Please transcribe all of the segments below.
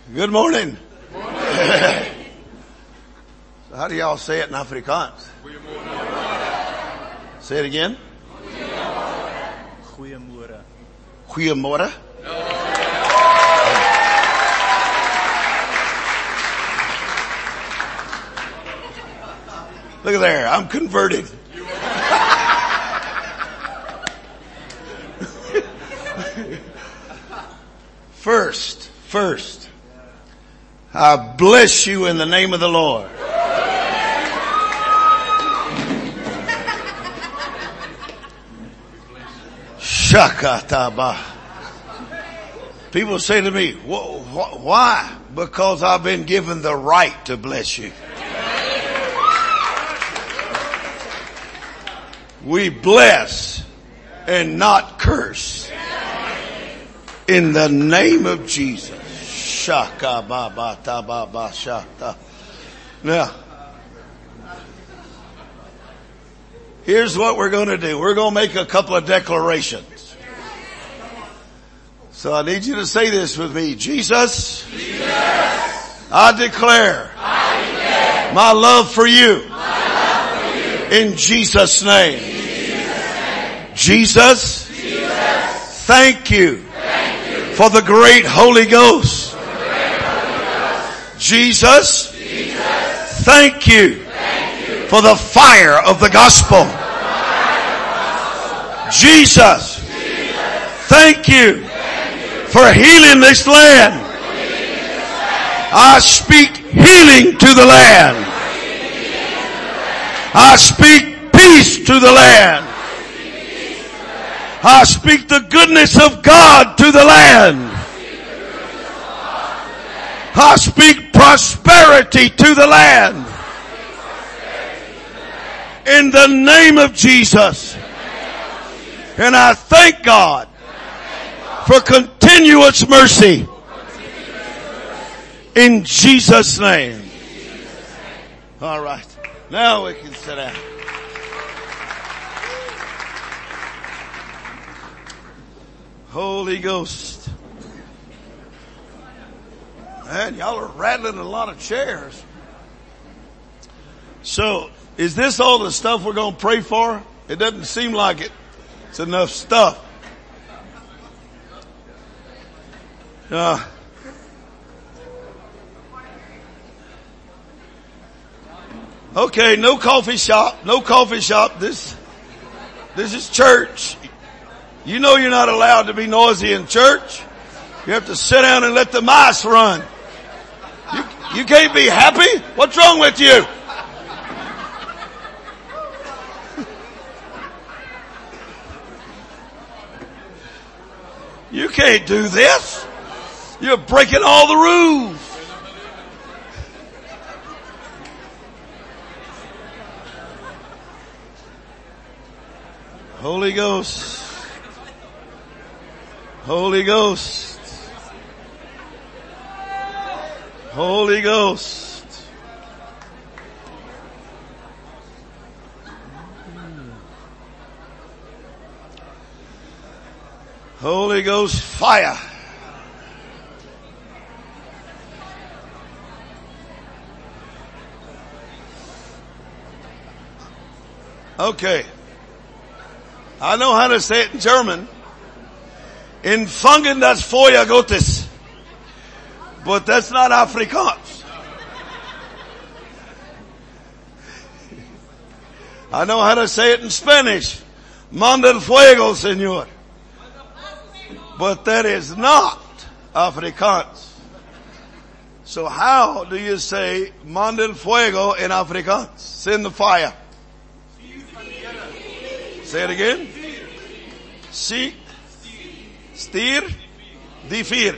Good morning. Good morning. So how do y'all say it in Afrikaans? Say it again. Goeiemorgen. Goeiemorgen. Look at there. I'm converted. First, I bless you in the name of the Lord. Shakataba. People say to me, why? Because I've been given the right to bless you. We bless and not curse. In the name of Jesus. Now, here's what we're going to do. We're going to make a couple of declarations. So I need you to say this with me. Jesus, I declare my love for you. In Jesus' name. Jesus, thank you for the great Holy Ghost. Jesus, thank you for the fire of the gospel. Jesus, thank you for healing this land. I speak healing to the land. I speak peace to the land. I speak the goodness of God to the land. I speak prosperity to the land. In the name of Jesus. And I thank God for continuous mercy. In Jesus' name. All right. Now we can sit down. Holy Ghost. Man, y'all are rattling a lot of chairs. So, is this all the stuff we're going to pray for? It doesn't seem like it. It's enough stuff. Okay, no coffee shop. No coffee shop. This is church. You know you're not allowed to be noisy in church. You have to sit down and let the mice run. You can't be happy? What's wrong with you? You can't do this. You're breaking all the rules. Holy Ghost. Holy Ghost. Holy Ghost. Holy Ghost fire. Okay. I know how to say it in German. Empfangen das Feuer Gottes. But that's not Afrikaans. I know how to say it in Spanish. Manda el fuego, Señor. But that is not Afrikaans. So how do you say manda el fuego in Afrikaans? Send the fire. Say it again. Si. Stier die vuur.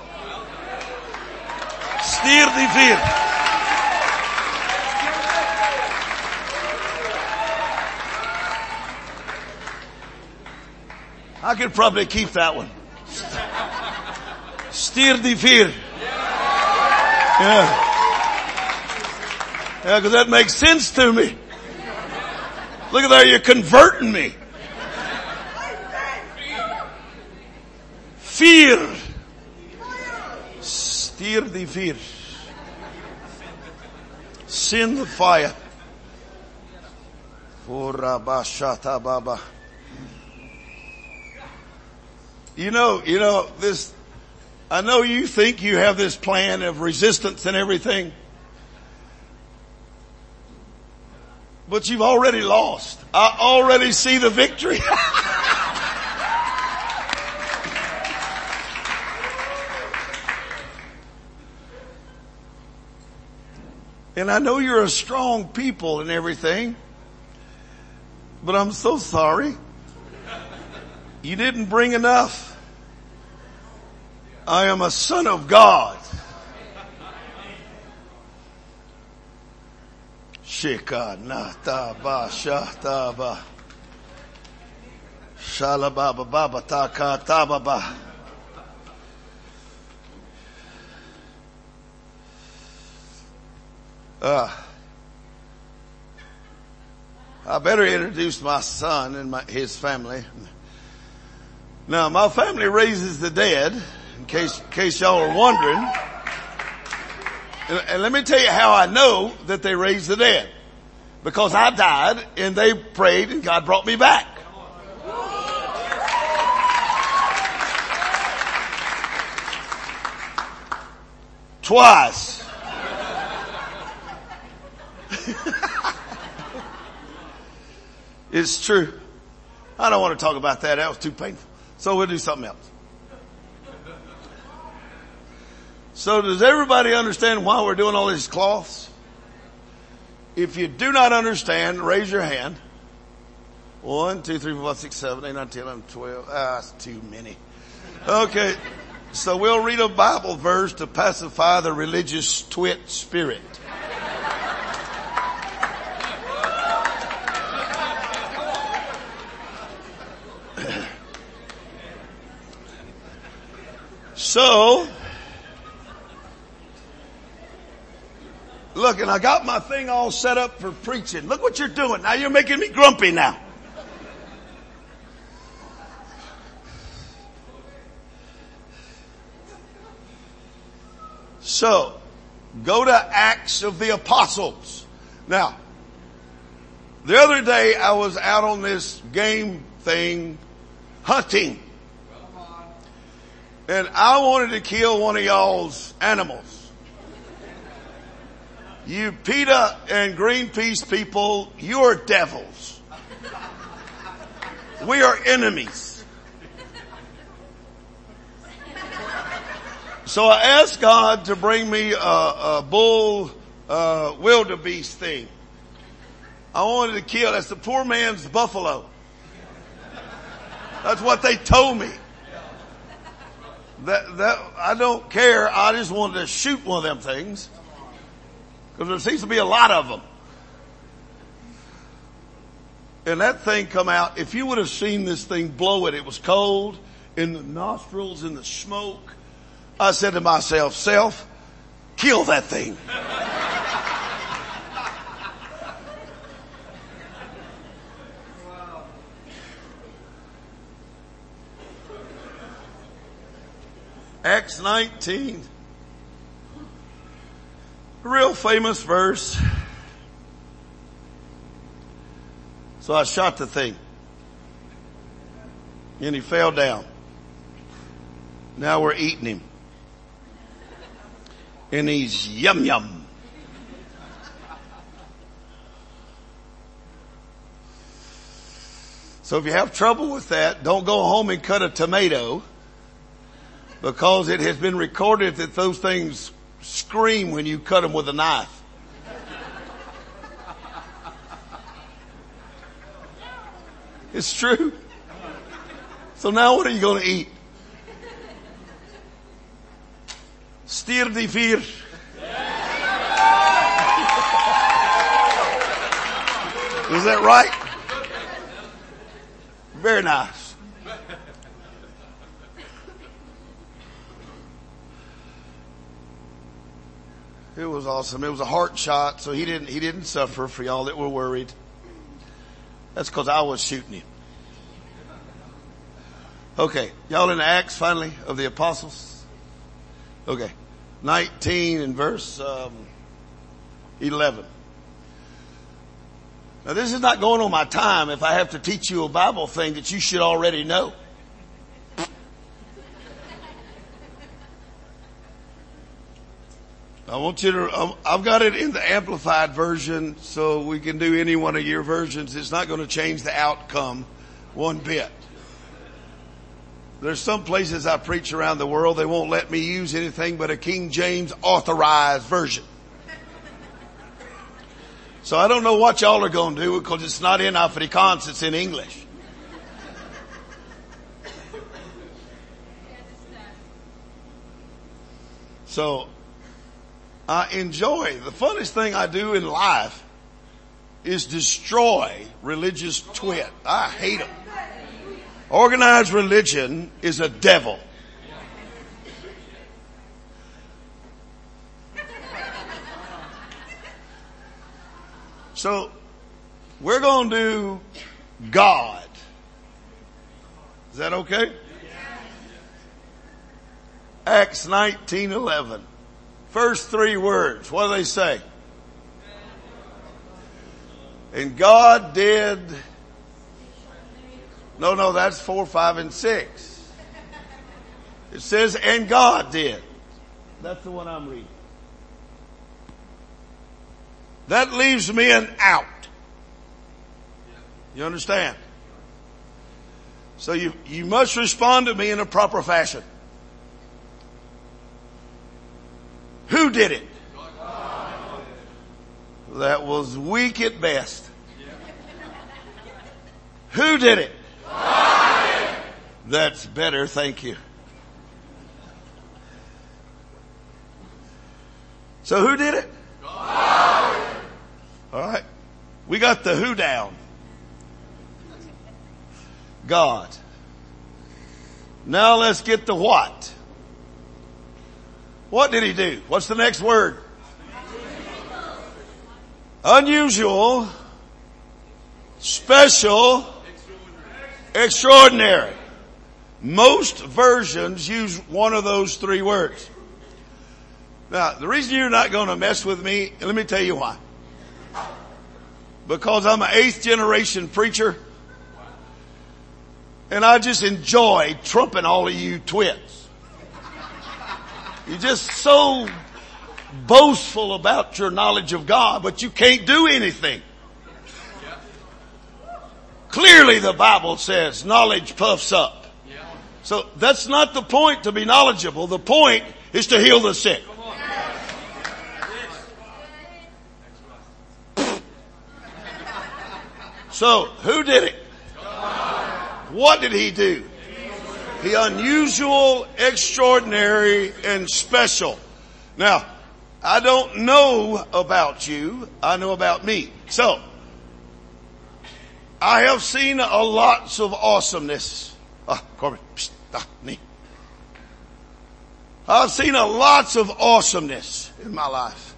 Stier die vuur. I could probably keep that one. Stier die vuur. Yeah. Yeah, because that makes sense to me. Look at there, you're converting me. Fear. Steer the fear. Send the fire. Baba. You know, this, I know you think you have this plan of resistance and everything, but you've already lost. I already see the victory. And I know you're a strong people and everything, but I'm so sorry. You didn't bring enough. I am a son of God. Shikanataba shataba. Shalababa baba takatababa. I better introduce my son and his family. Now, my family raises the dead, in case y'all are wondering. And let me tell you how I know that they raise the dead. Because I died and they prayed and God brought me back. Twice. It's true. I don't want to talk about that. That was too painful. So we'll do something else. So does everybody understand why we're doing all these cloths? If you do not understand, raise your hand. 1, 2, 3, 4, 5, 6, 7, 8, 9, 10, 11, 12. That's too many. Okay. So we'll read a Bible verse to pacify the religious twit spirit. So, look, and I got my thing all set up for preaching. Look what you're doing. Now you're making me grumpy now. So, go to Acts of the Apostles. Now, the other day I was out on this game thing hunting. And I wanted to kill one of y'all's animals. You PETA and Greenpeace people, you are devils. We are enemies. So I asked God to bring me a bull wildebeest thing. I wanted to kill, that's the poor man's buffalo. That's what they told me. That I don't care. I just wanted to shoot one of them things. Because there seems to be a lot of them. And that thing come out. If you would have seen this thing blow it was cold in the nostrils, in the smoke. I said to myself, self, kill that thing. Acts 19. A real famous verse. So I shot the thing. And he fell down. Now we're eating him. And he's yum yum. So if you have trouble with that, don't go home and cut a tomato. Because it has been recorded that those things scream when you cut them with a knife. It's true. So now what are you going to eat? Stier die vier. Is that right? Very nice. It was awesome. It was a heart shot, so he didn't suffer, for y'all that were worried. That's because I was shooting him. Okay. Y'all in Acts finally of the Apostles? Okay. 19 and verse 11. Now this is not going on my time if I have to teach you a Bible thing that you should already know. I want you to, I've got it in the amplified version so we can do any one of your versions. It's not going to change the outcome one bit. There's some places I preach around the world, they won't let me use anything but a King James authorized version. So I don't know what y'all are going to do because it's not in Afrikaans, it's in English. So I enjoy, the funnest thing I do in life is destroy religious twit. I hate them. Organized religion is a devil. So we're going to do God. Is that okay? Acts 19:11. First three words. What do they say? And God did. No, that's 4, 5, and 6. It says, and God did. That's the one I'm reading. That leaves me an out. You understand? So you must respond to me in a proper fashion. Who did it? God. That was weak at best. Who did it? God. That's better, thank you. So who did it? God. All right. We got the who down. God. Now let's get the what. What did he do? What's the next word? Unusual, special, extraordinary. Most versions use one of those three words. Now, the reason you're not going to mess with me, let me tell you why. Because I'm an 8th generation preacher. And I just enjoy trumping all of you twits. You're just so boastful about your knowledge of God, but you can't do anything. Clearly the Bible says knowledge puffs up. So that's not the point to be knowledgeable. The point is to heal the sick. So who did it? What did he do? The unusual, extraordinary, and special. Now, I don't know about you. I know about me. So, I have seen a lots of awesomeness. Corbin. Me. I've seen a lots of awesomeness in my life.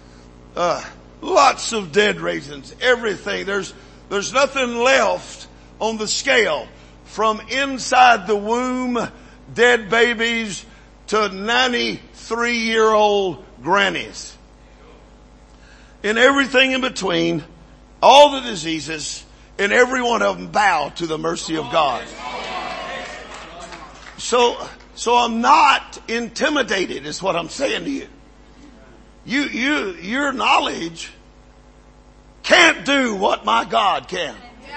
Lots of dead raisins. Everything. There's nothing left on the scale. From inside the womb, dead babies to 93-year-old grannies. And everything in between, all the diseases, and every one of them bow to the mercy of God. So I'm not intimidated is what I'm saying to you. Your knowledge can't do what my God can.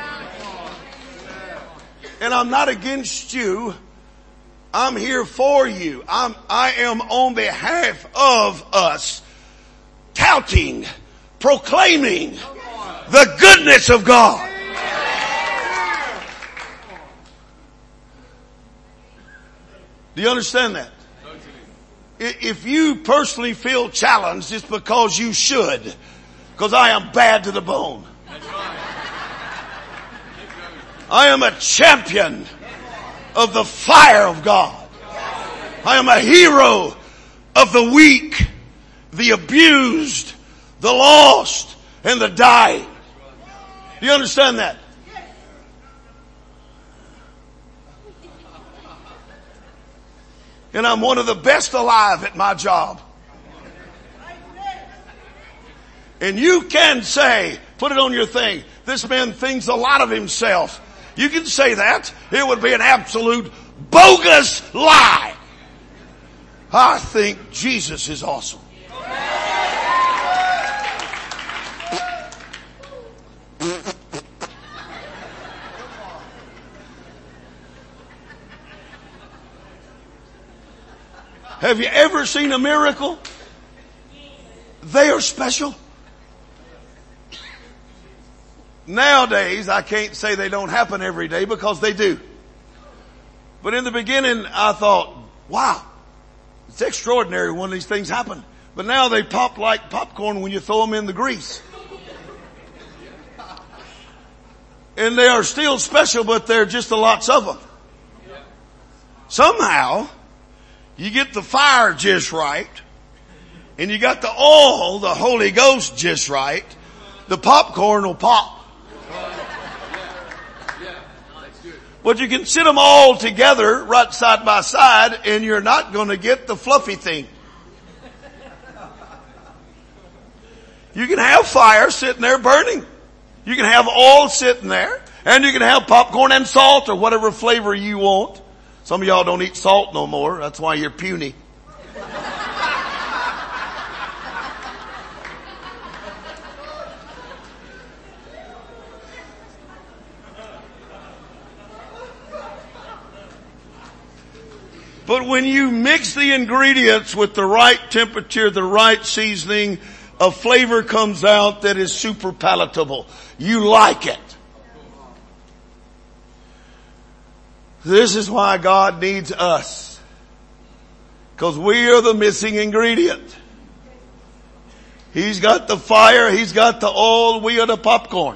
And I'm not against you. I'm here for you. I am on behalf of us touting, proclaiming the goodness of God. Do you understand that? If you personally feel challenged, it's because you should. Because I am bad to the bone. I am a champion of the fire of God. I am a hero of the weak, the abused, the lost, and the dying. Do you understand that? And I'm one of the best alive at my job. And you can say, put it on your thing, this man thinks a lot of himself. You can say that. It would be an absolute bogus lie. I think Jesus is awesome. Have you ever seen a miracle? They are special. Nowadays, I can't say they don't happen every day because they do. But in the beginning, I thought, wow, it's extraordinary when these things happen. But now they pop like popcorn when you throw them in the grease. And they are still special, but there are just a lots of them. Somehow, you get the fire just right, and you got the oil, the Holy Ghost just right, the popcorn will pop. But you can sit them all together right side by side and you're not going to get the fluffy thing. You can have fire sitting there burning. You can have oil sitting there. And you can have popcorn and salt or whatever flavor you want. Some of y'all don't eat salt no more. That's why you're puny. But when you mix the ingredients with the right temperature, the right seasoning, a flavor comes out that is super palatable. You like it. This is why God needs us. Because we are the missing ingredient. He's got the fire, He's got the oil, we are the popcorn.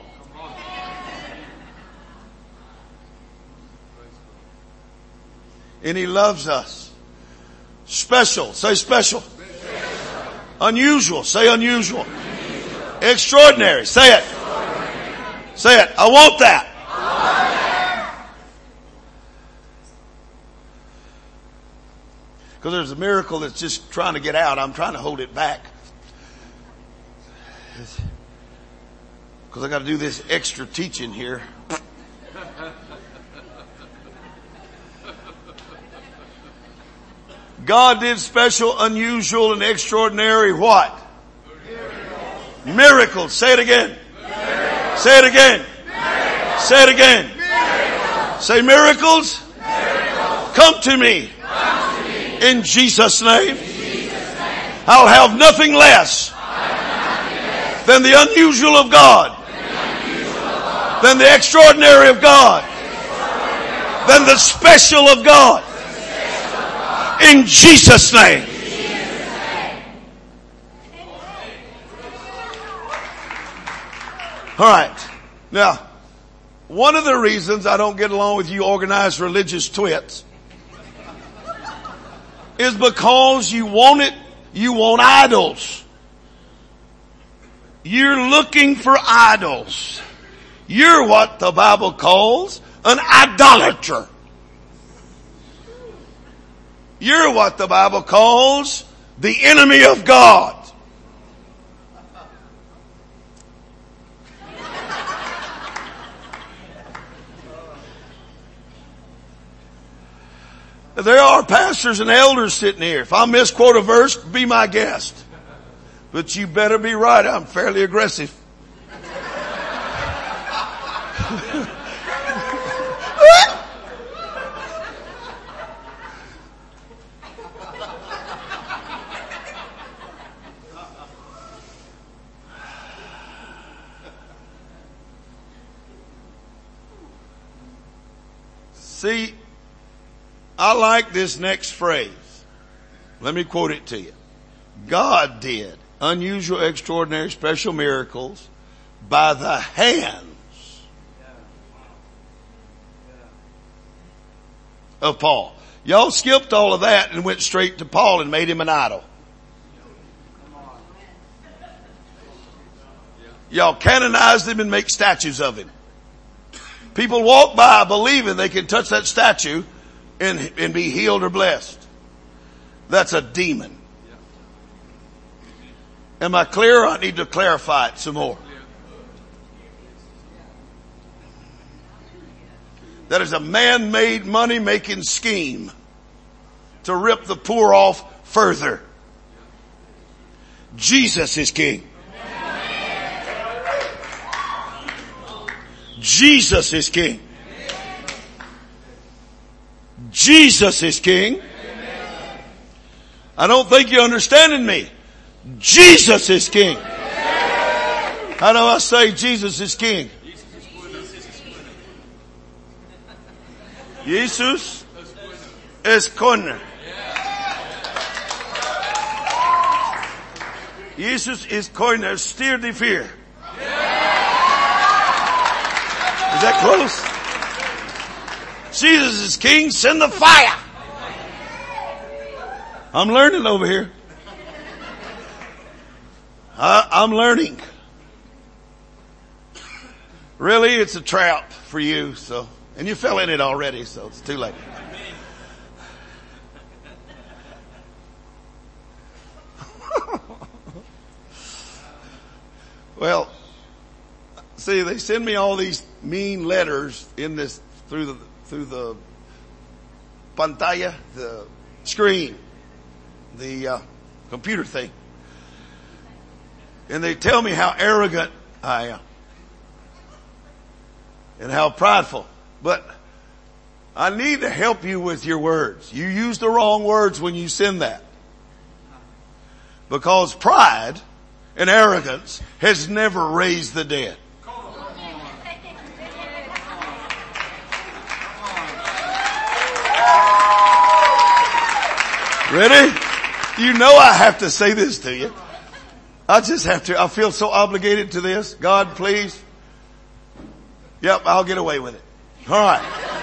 And He loves us. Special. Say special. Special. Unusual. Say unusual. Unusual. Extraordinary. Say it. Extraordinary. Say it. I want that. I want that. Because there's a miracle that's just trying to get out. I'm trying to hold it back. Because I got to do this extra teaching here. God did special, unusual, and extraordinary what? Miracles. Miracles. Say it again. Miracles. Say it again. Miracles. Say it again. Miracles. Say miracles. Miracles. Come to me. Come to me. In Jesus' name. I'll have nothing less than the unusual of God. Than the extraordinary of God. Than the special of God. In Jesus' name. All right. Now, one of the reasons I don't get along with you organized religious twits is because you want it, you want idols. You're looking for idols. You're what the Bible calls an idolater. You're what the Bible calls the enemy of God. There are pastors and elders sitting here. If I misquote a verse, be my guest. But you better be right. I'm fairly aggressive. See, I like this next phrase. Let me quote it to you. God did unusual, extraordinary, special miracles by the hands of Paul. Y'all skipped all of that and went straight to Paul and made him an idol. Y'all canonized him and make statues of him. People walk by believing they can touch that statue and be healed or blessed. That's a demon. Am I clear? I need to clarify it some more. That is a man-made money-making scheme to rip the poor off further. Jesus is king. Jesus is king. Jesus is king. I don't think you're understanding me. Jesus is king. How do I say Jesus is king? Jesus is koine. Jesus is koine. Steer the fear. Is that close? Jesus is king. Send the fire. I'm learning over here. I'm learning. Really, it's a trap for you, so. And you fell in it already, so it's too late. Well, see, they send me all these mean letters in this through the pantalla, the screen, the computer thing. And they tell me how arrogant I am and how prideful. But I need to help you with your words. You use the wrong words when you send that. Because pride and arrogance has never raised the dead. Ready? You know I have to say this to you. I just have to. I feel so obligated to this. God, please. Yep, I'll get away with it. All right.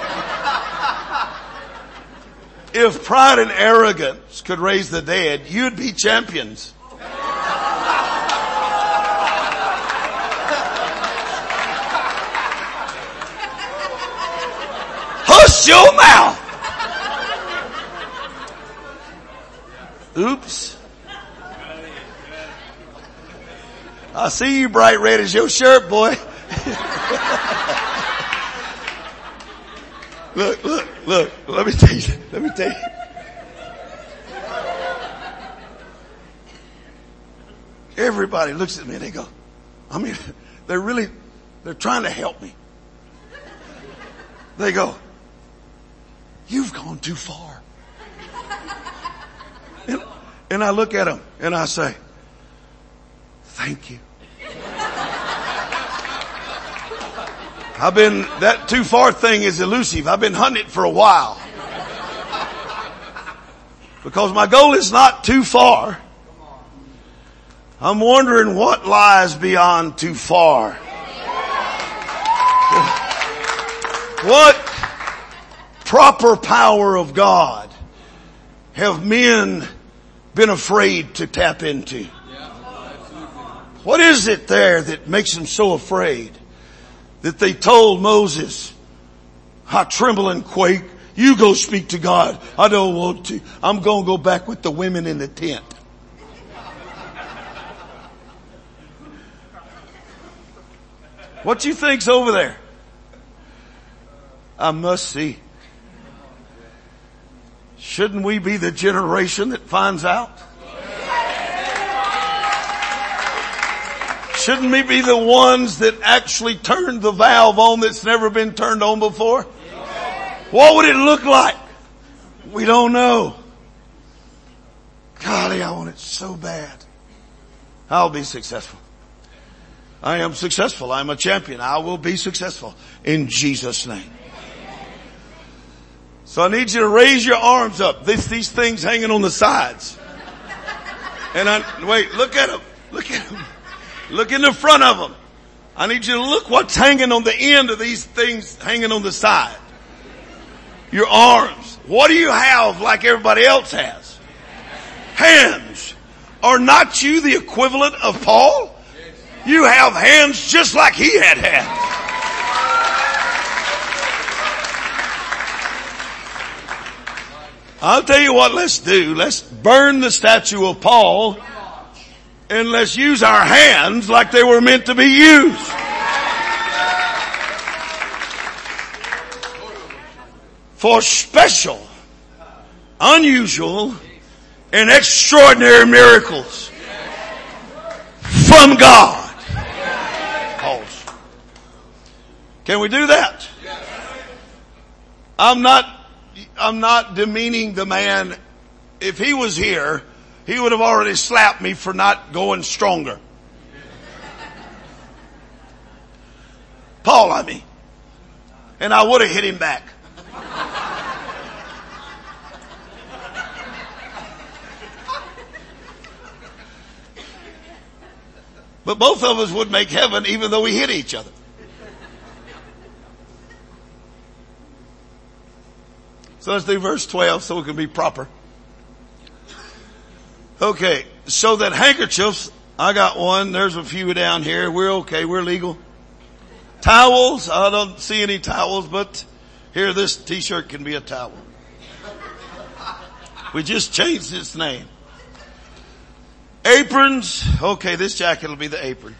If pride and arrogance could raise the dead, you'd be champions. Hush your mouth. Oops. I see you bright red as your shirt, boy. Look. Let me tell you. Everybody looks at me and they go, they're trying to help me. They go, you've gone too far. And I look at them and I say, thank you. That too far thing is elusive. I've been hunting it for a while. Because my goal is not too far. I'm wondering what lies beyond too far. What proper power of God have men been afraid to tap into? What is it there that makes them so afraid that they told Moses, I tremble and quake. You go speak to God. I don't want to. I'm going to go back with the women in the tent. What you think's over there? I must see. Shouldn't we be the generation that finds out? Shouldn't we be the ones that actually turned the valve on that's never been turned on before? What would it look like? We don't know. Golly, I want it so bad. I'll be successful. I am successful. I'm a champion. I will be successful in Jesus' name. So I need you to raise your arms up. These things hanging on the sides. And wait, look at them. Look at them. Look in the front of them. I need you to look what's hanging on the end of these things hanging on the side. Your arms. What do you have like everybody else has? Hands. Are not you the equivalent of Paul? You have hands just like he had hands. I'll tell you what let's do. Let's burn the statue of Paul and let's use our hands like they were meant to be used. For special, unusual, and extraordinary miracles from God. Can we do that? I'm not demeaning the man. If he was here, he would have already slapped me for not going stronger. Paul, I mean. And I would have hit him back. But both of us would make heaven even though we hit each other. So let's do verse 12 so we can be proper. Okay, so that handkerchiefs, I got one. There's a few down here. We're okay. We're legal. Towels, I don't see any towels, but here, this t-shirt can be a towel. We just changed its name. Aprons, okay, this jacket will be the apron.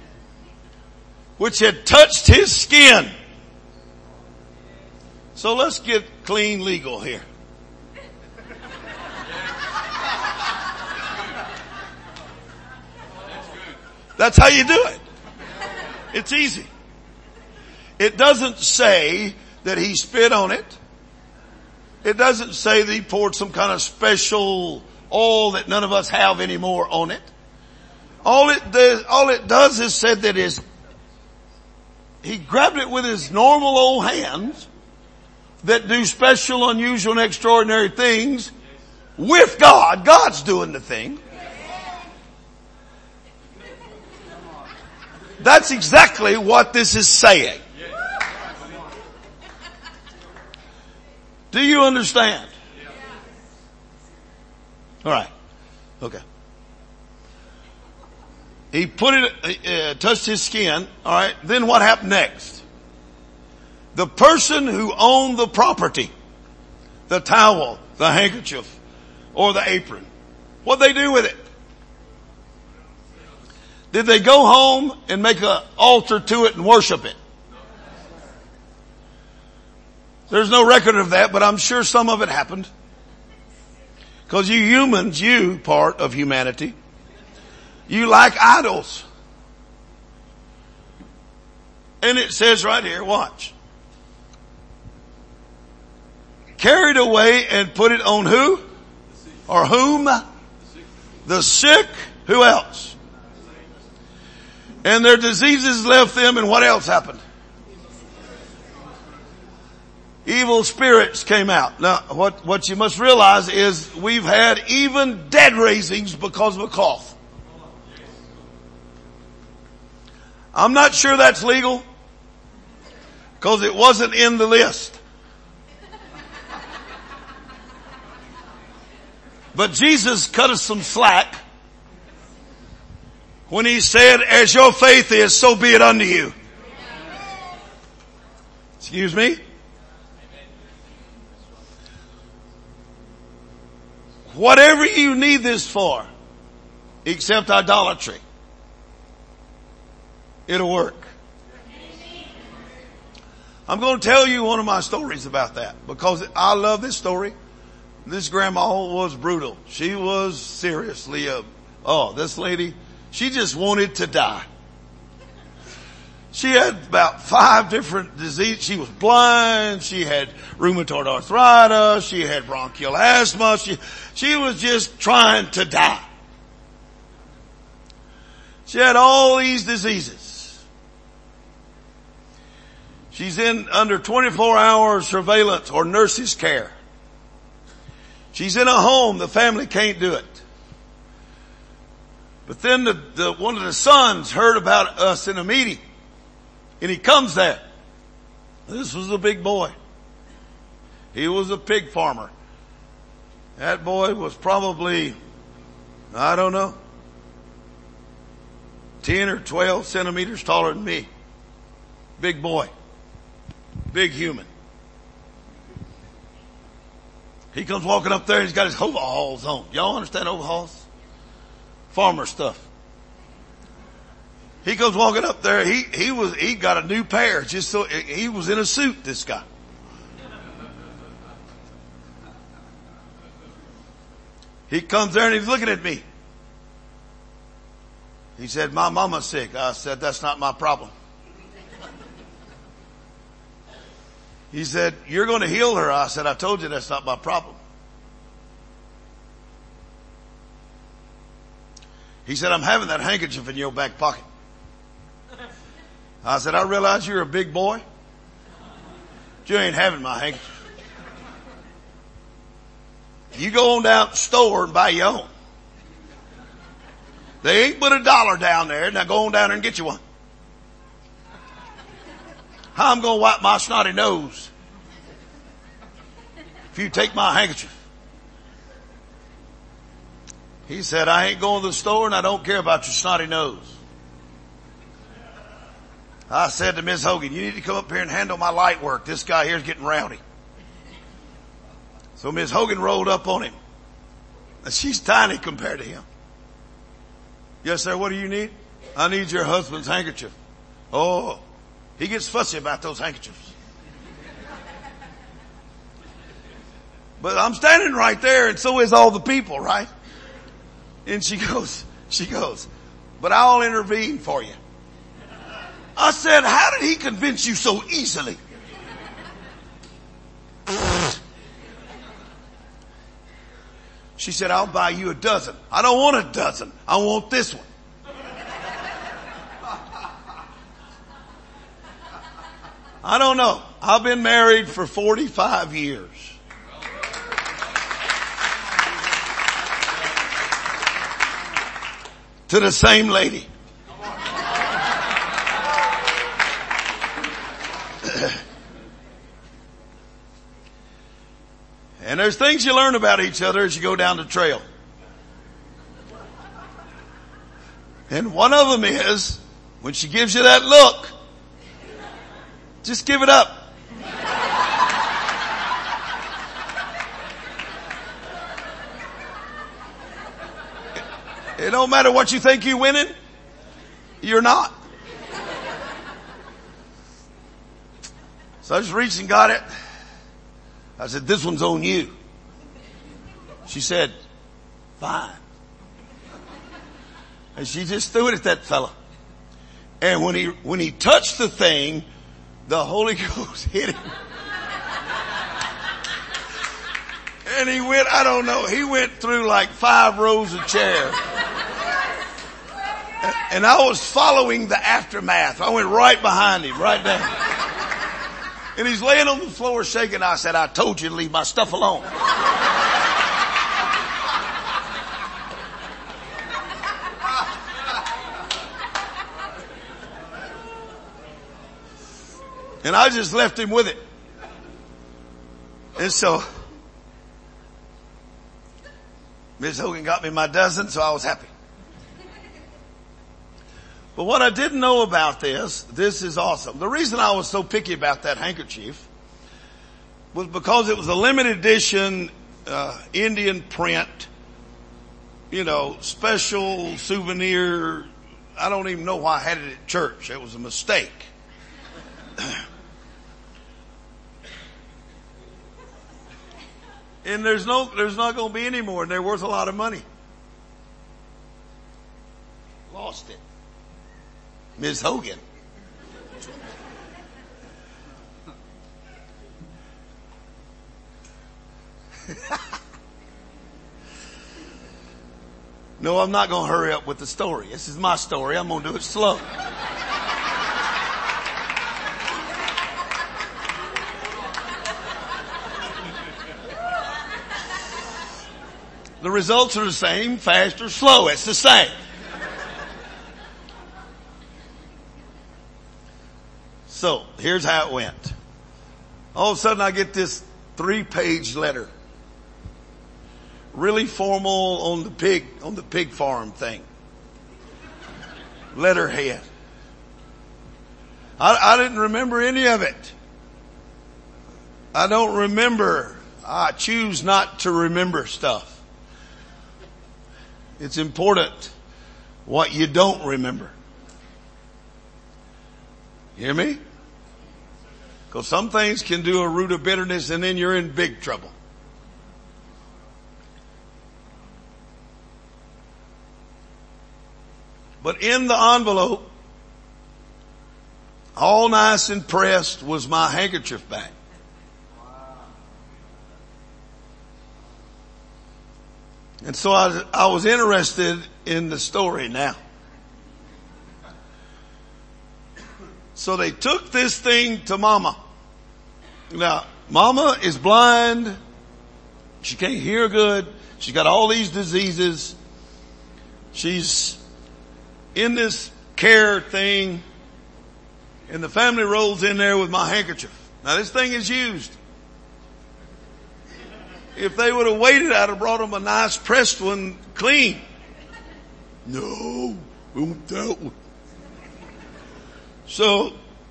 Which had touched his skin. So let's get clean legal here. That's how you do it. It's easy. It doesn't say that he spit on it. It doesn't say that he poured some kind of special oil that none of us have anymore on it. All it does is said that he grabbed it with his normal old hands that do special, unusual, and extraordinary things with God. God's doing the thing. That's exactly what this is saying. Do you understand? All right. Okay. He put it, touched his skin. All right. Then what happened next? The person who owned the property, the towel, the handkerchief, or the apron, what'd they do with it? Did they go home and make an altar to it and worship it? There's no record of that, but I'm sure some of it happened. Because you humans, you part of humanity, you like idols. And it says right here, watch. Carried away and put it on who? Or whom? The sick. Who else? And their diseases left them, and what else happened? Evil spirits came out. Now, what you must realize is we've had even dead raisings because of a cough. I'm not sure that's legal because it wasn't in the list. But Jesus cut us some slack when he said, as your faith is, so be it unto you. Excuse me? Whatever you need this for, except idolatry, it'll work. I'm going to tell you one of my stories about that because I love this story. This grandma was brutal. She was seriously, this lady, she just wanted to die. She had about 5 different diseases. She was blind. She had rheumatoid arthritis. She had bronchial asthma. She was just trying to die. She had all these diseases. She's under 24-hour surveillance or nurse's care. She's in a home. The family can't do it. But then one of the sons heard about us in a meeting. And he comes there. This was a big boy. He was a pig farmer. That boy was probably, 10 or 12 centimeters taller than me. Big boy. Big human. He comes walking up there and he's got his overalls on. Y'all understand overalls? Farmer stuff. He goes walking up there. He got a new pair. Just so he was in a suit, this guy. He comes there and he's looking at me. He said, my mama's sick. I said, that's not my problem. He said, you're going to heal her. I said, I told you that's not my problem. He said, I'm having that handkerchief in your back pocket. I said, I realize you're a big boy, but you ain't having my handkerchief. You go on down to the store and buy your own. They ain't put $1 down there. Now go on down there and get you one. How I'm going to wipe my snotty nose if you take my handkerchief? He said, I ain't going to the store and I don't care about your snotty nose. I said to Miss Hogan, you need to come up here and handle my light work. This guy here's getting rowdy. So Miss Hogan rolled up on him. And she's tiny compared to him. Yes, sir, what do you need? I need your husband's handkerchief. Oh, he gets fussy about those handkerchiefs. But I'm standing right there and so is all the people, right? And she goes, but I'll intervene for you. I said, how did he convince you so easily? She said, I'll buy you a dozen. I don't want a dozen. I want this one. I don't know. I've been married for 45 years. To the same lady. And there's things you learn about each other as you go down the trail. And one of them is, when she gives you that look, just give it up. It don't matter what you think you're winning, you're not. So I just reached and got it. I said, this one's on you. She said, fine. And she just threw it at that fella. And when he touched the thing, the Holy Ghost hit him. And he went, I don't know, he went through like 5 rows of chairs. And I was following the aftermath. I went right behind him, right there. And he's laying on the floor shaking. I said, I told you to leave my stuff alone. And I just left him with it. And so Ms. Hogan got me my dozen, so I was happy. But what I didn't know about this is awesome. The reason I was so picky about that handkerchief was because it was a limited edition, Indian print, special souvenir. I don't even know why I had it at church. It was a mistake. And there's not going to be any more, and they're worth a lot of money. Lost it. Ms. Hogan. No, I'm not going to hurry up with the story. This is my story. I'm going to do it slow. The results are the same, fast or slow. It's the same. So, here's how it went. All of a sudden I get this 3-page letter. Really formal on the pig farm thing. Letterhead. I didn't remember any of it. I don't remember. I choose not to remember stuff. It's important what you don't remember. You hear me? Because some things can do a root of bitterness and then you're in big trouble. But in the envelope, all nice and pressed, was my handkerchief back. And so I was interested in the story now. So they took this thing to Mama. Now, Mama is blind. She can't hear good. She's got all these diseases. She's in this care thing. And the family rolls in there with my handkerchief. Now this thing is used. If they would have waited, I'd have brought them a nice pressed one, clean. No, we want that one. So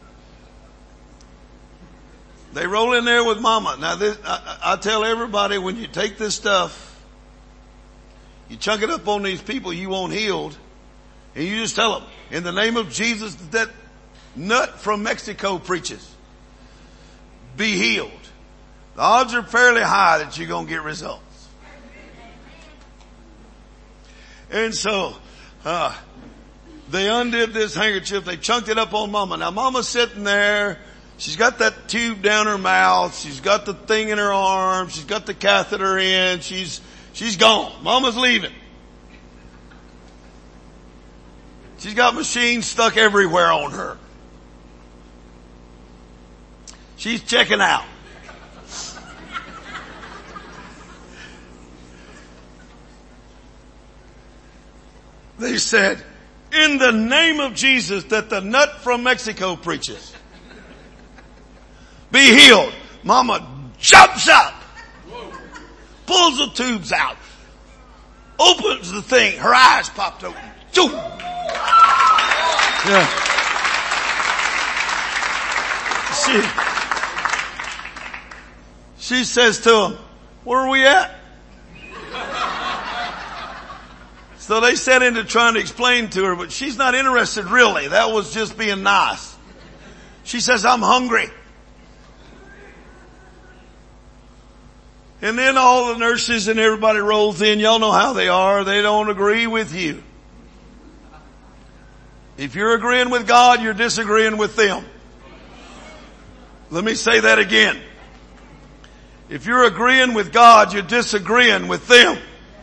they roll in there with Mama. Now this, I tell everybody, when you take this stuff, you chunk it up on these people you want healed, and you just tell them, in the name of Jesus, that nut from Mexico preaches, be healed. The odds are fairly high that you're going to get results. And so, they undid this handkerchief. They chunked it up on Mama. Now Mama's sitting there. She's got that tube down her mouth. She's got the thing in her arm. She's got the catheter in. She's gone. Mama's leaving. She's got machines stuck everywhere on her. She's checking out. They said, in the name of Jesus that the nut from Mexico preaches, be healed. Mama jumps up, pulls the tubes out, opens the thing. Her eyes popped open. Yeah. She says to him, where are we at? So they set into trying to explain to her, but she's not interested really. That was just being nice. She says, I'm hungry. And then all the nurses and everybody rolls in. Y'all know how they are. They don't agree with you. If you're agreeing with God, you're disagreeing with them. Let me say that again. If you're agreeing with God, you're disagreeing with them.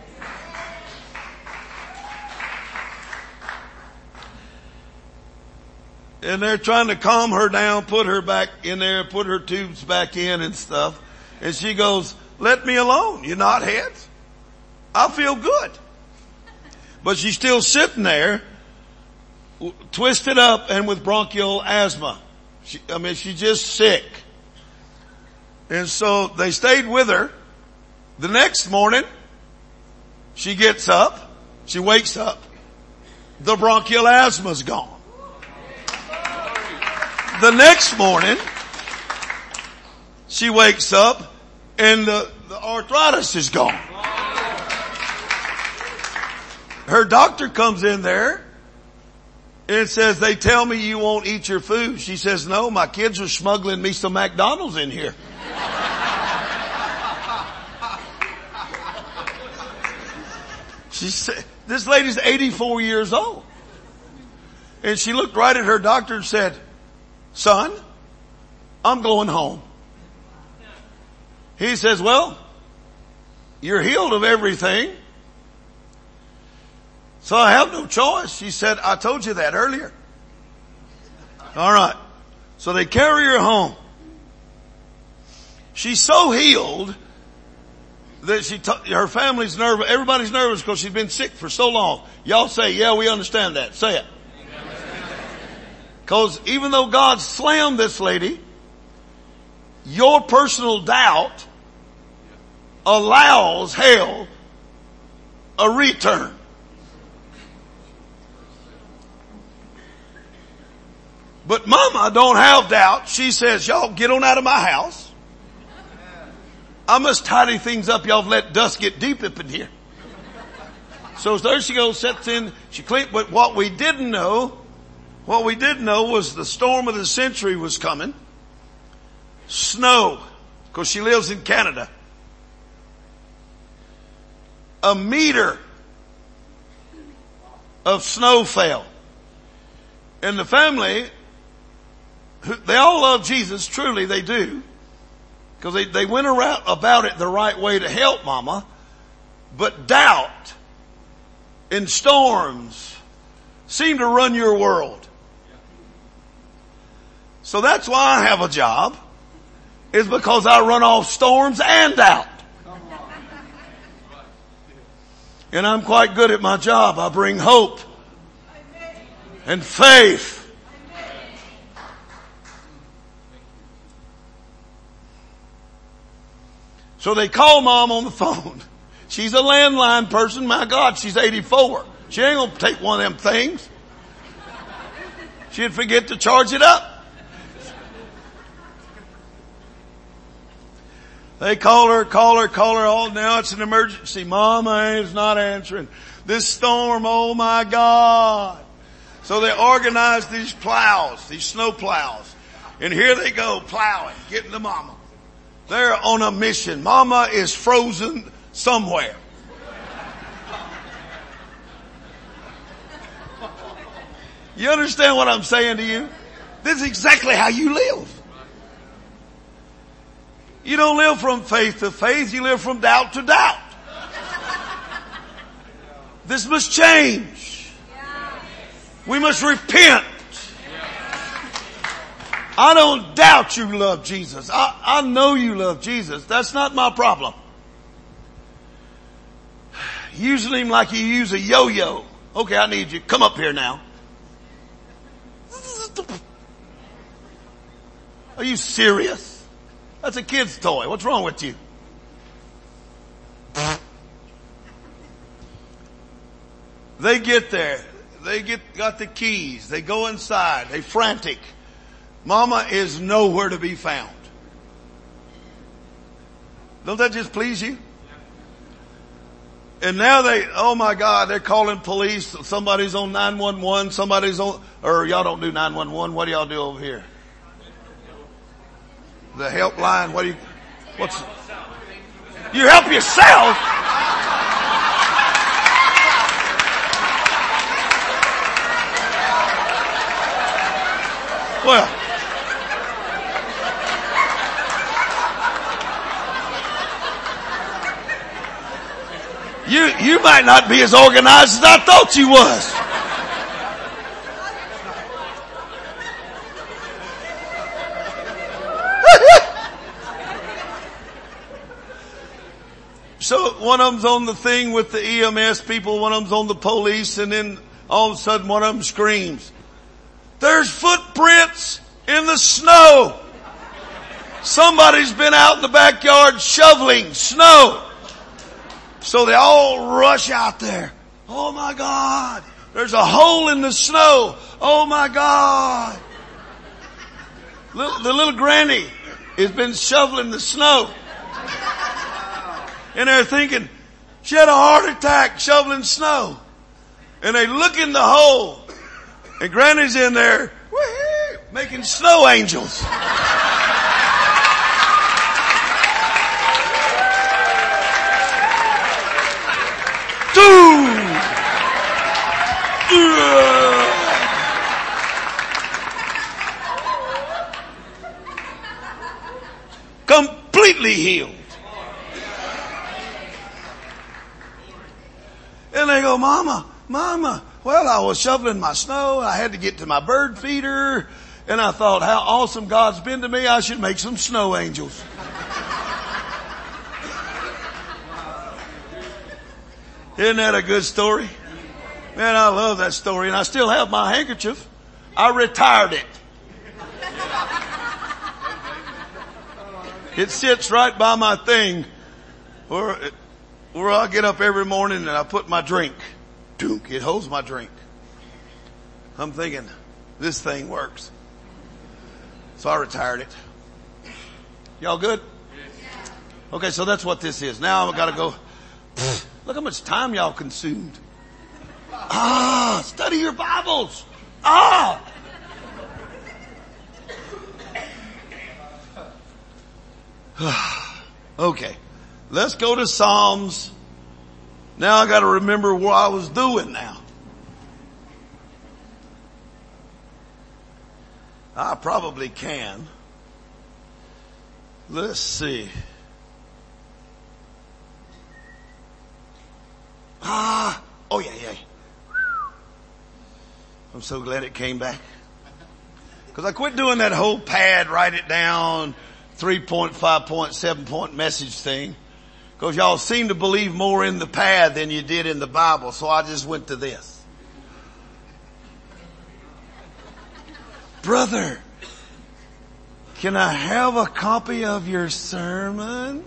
And they're trying to calm her down, put her back in there, put her tubes back in and stuff. And she goes, let me alone, you knotheads. I feel good. But she's still sitting there, twisted up and with bronchial asthma. She's just sick. And so they stayed with her. The next morning, she gets up, she wakes up. The bronchial asthma's gone. The next morning, she wakes up and the arthritis is gone. Her doctor comes in there and says, they tell me you won't eat your food. She says, no, my kids are smuggling me some McDonald's in here. She said, this lady's 84 years old. And she looked right at her doctor and said, son, I'm going home. He says, well, you're healed of everything, so I have no choice. She said, I told you that earlier. All right. So they carry her home. She's so healed that her family's nervous. Everybody's nervous because she's been sick for so long. Y'all say, yeah, we understand that. Say it. Because even though God slammed this lady, your personal doubt allows hell a return. But Mama don't have doubt. She says, y'all get on out of my house. I must tidy things up. Y'all have let dust get deep up in here. So there she goes, sets in, she cleans. But what we didn't know What we didn't know was the storm of the century was coming. Snow, because she lives in Canada. 1 meter of snow fell. And the family, they all love Jesus, truly they do. Because they went around about it the right way to help Mama. But doubt and storms seem to run your world. So that's why I have a job. Is because I run off storms and doubt. And I'm quite good at my job. I bring hope and faith. So they call Mom on the phone. She's a landline person. My God, she's 84. She ain't gonna take one of them things. She'd forget to charge it up. They call her. Oh, now it's an emergency. Mama is not answering. This storm, oh my God. So they organize these plows, these snow plows. And here they go plowing, getting to Mama. They're on a mission. Mama is frozen somewhere. You understand what I'm saying to you? This is exactly how you live. You don't live from faith to faith. You live from doubt to doubt. This must change. We must repent. I don't doubt you love Jesus. I know you love Jesus. That's not my problem. Using him like you use a yo-yo. Okay, I need you. Come up here now. Are you serious? That's a kid's toy. What's wrong with you? They get there. Got the keys. They go inside. They frantic. Mama is nowhere to be found. Don't that just please you? And now oh my God, they're calling police. Somebody's on 911. Somebody's on, or y'all don't do 911. What do y'all do over here? The helpline. You help yourself? Well, you might not be as organized as I thought you was. So one of them's on the thing with the EMS people, one of them's on the police, and then all of a sudden one of them screams, "There's footprints in the snow. Somebody's been out in the backyard shoveling snow." So they all rush out there. Oh my God. There's a hole in the snow. Oh my God. The little granny has been shoveling the snow. And they're thinking, she had a heart attack shoveling snow. And they look in the hole. And Granny's in there, woo-hoo, making snow angels. Completely healed. And they go, Mama, well, I was shoveling my snow. I had to get to my bird feeder. And I thought, how awesome God's been to me. I should make some snow angels. Isn't that a good story? Man, I love that story. And I still have my handkerchief. I retired it. It sits right by my thing where I get up every morning and I put my drink. Dunk, it holds my drink. I'm thinking, this thing works. So I retired it. Y'all good? Okay, so that's what this is. Now I've got to go. Look how much time y'all consumed. Study your Bibles. Okay. Let's go to Psalms. Now I got to remember what I was doing now. I probably can. Let's see. Oh yeah. I'm so glad it came back. Because I quit doing that whole pad, write it down, 3-point, 5-point, 7-point message thing. Because y'all seem to believe more in the pad than you did in the Bible. So I just went to this. Brother, can I have a copy of your sermon?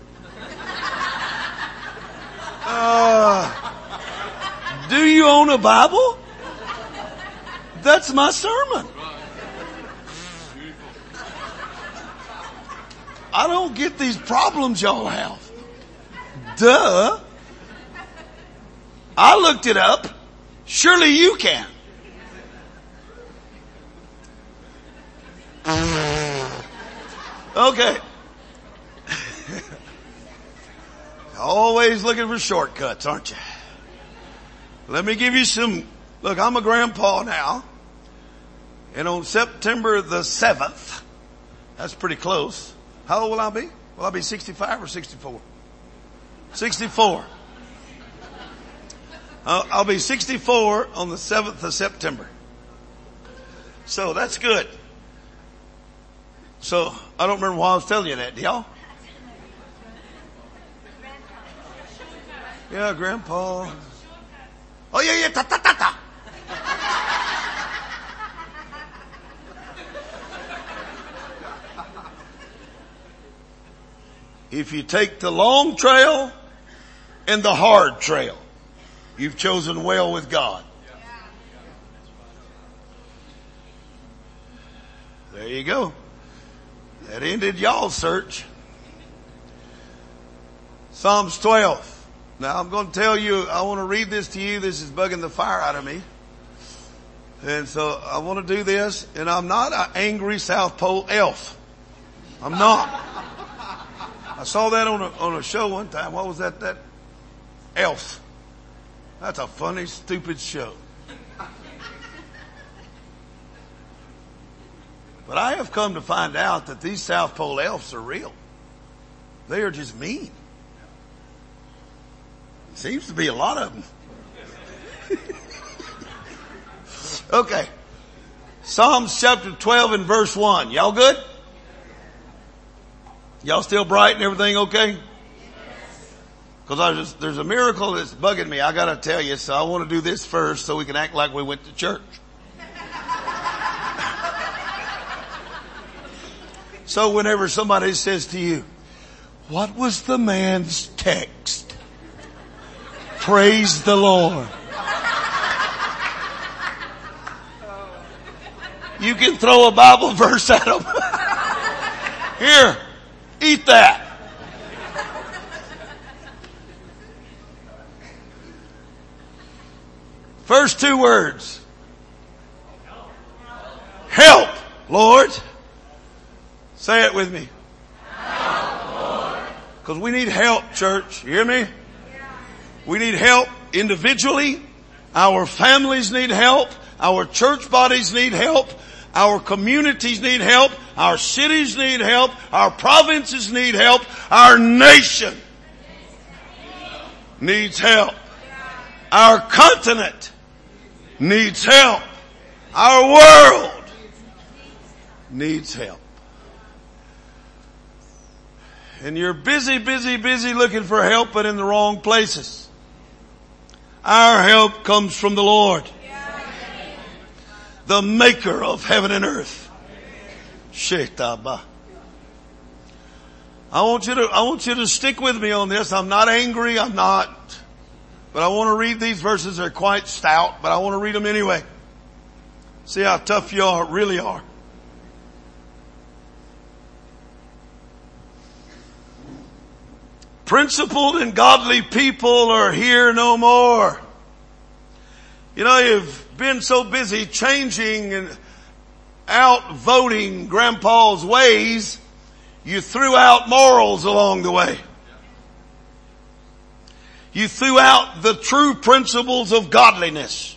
Do you own a Bible? That's my sermon. I don't get these problems y'all have. Duh. I looked it up. Surely you can. Okay. Always looking for shortcuts, aren't you? Let me give you some. Look, I'm a grandpa now. And on September the 7th, that's pretty close. How old will I be? Will I be 65 or 64? 64. I'll be 64 on the 7th of September. So that's good. So I don't remember why I was telling you that. Do y'all? Yeah, Grandpa. Oh yeah. Ta. If you take the long trail and the hard trail, you've chosen well with God. There you go. That ended y'all's search. Psalms 12. Now I'm going to tell you, I want to read this to you. This is bugging the fire out of me. And so I want to do this. And I'm not an angry South Pole elf. I'm not. I saw that on a show one time. What was that? That Elf. That's a funny, stupid show. But I have come to find out that these South Pole elves are real. They are just mean. Seems to be a lot of them. Okay. Psalms chapter 12 and verse 1. Y'all good? Y'all still bright and everything okay? Because there's a miracle that's bugging me. I got to tell you, so I want to do this first so we can act like we went to church. So whenever somebody says to you, what was the man's text? Praise the Lord. You can throw a Bible verse at them. Here, eat that. First two words. Help, Lord. Say it with me. Help, Lord. Because we need help, church. You hear me? We need help individually. Our families need help. Our church bodies need help. Our communities need help. Our cities need help. Our provinces need help. Our nation needs help. Our continent needs help. Our world needs help. And you're busy looking for help, but in the wrong places. Our help comes from the Lord, the maker of heaven and earth. Shetaba. I want you to stick with me on this. I'm not angry. I'm not. But I want to read these verses. They're quite stout, but I want to read them anyway. See how tough you really are. Principled and godly people are here no more. You know, you've been so busy changing and outvoting Grandpa's ways, You threw out morals along the way. You threw out the true principles of godliness.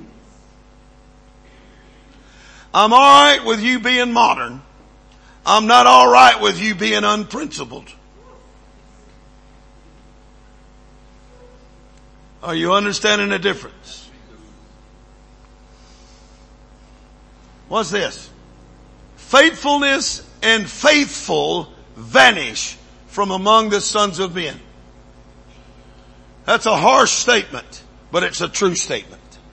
I'm alright with you being modern. I'm not alright with you being unprincipled. Are you understanding the difference? What's this? Faithfulness and faithful vanish from among the sons of men. That's a harsh statement, but it's a true statement.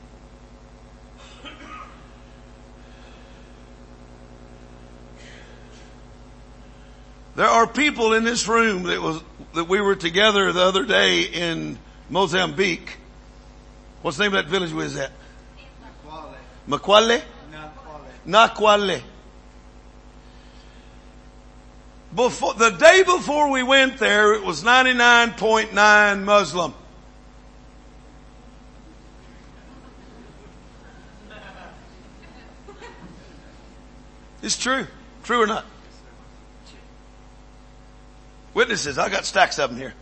There are people in this room that we were together the other day in Mozambique. What's the name of that village? Where is that? Makwale? Nakwale. The day before we went there, it was 99.9 Muslim. It's true. True or not? Witnesses. I got stacks of them here.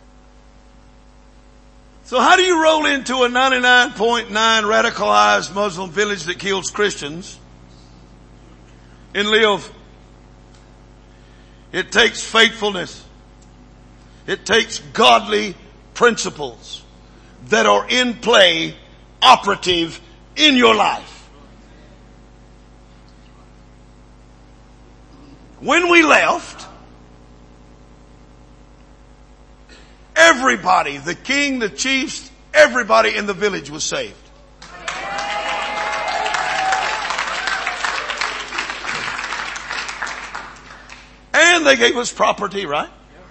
So how do you roll into a 99.9 radicalized Muslim village that kills Christians and live? It takes faithfulness. It takes godly principles that are in play, operative in your life. When we left, everybody, the king, the chiefs, everybody in the village was saved. And they gave us property, right?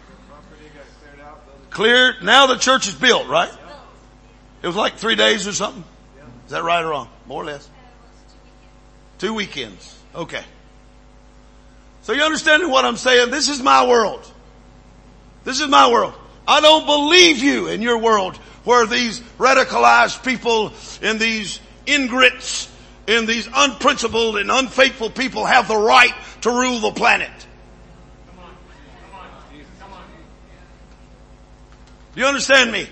Cleared. Now the church is built, right? It was like 3 days or something. Is that right or wrong? More or less. 2 weekends. Okay. So you understand what I'm saying? This is my world. This is my world. I don't believe you in your world where these radicalized people and these ingrates and these unprincipled and unfaithful people have the right to rule the planet. Do you understand me?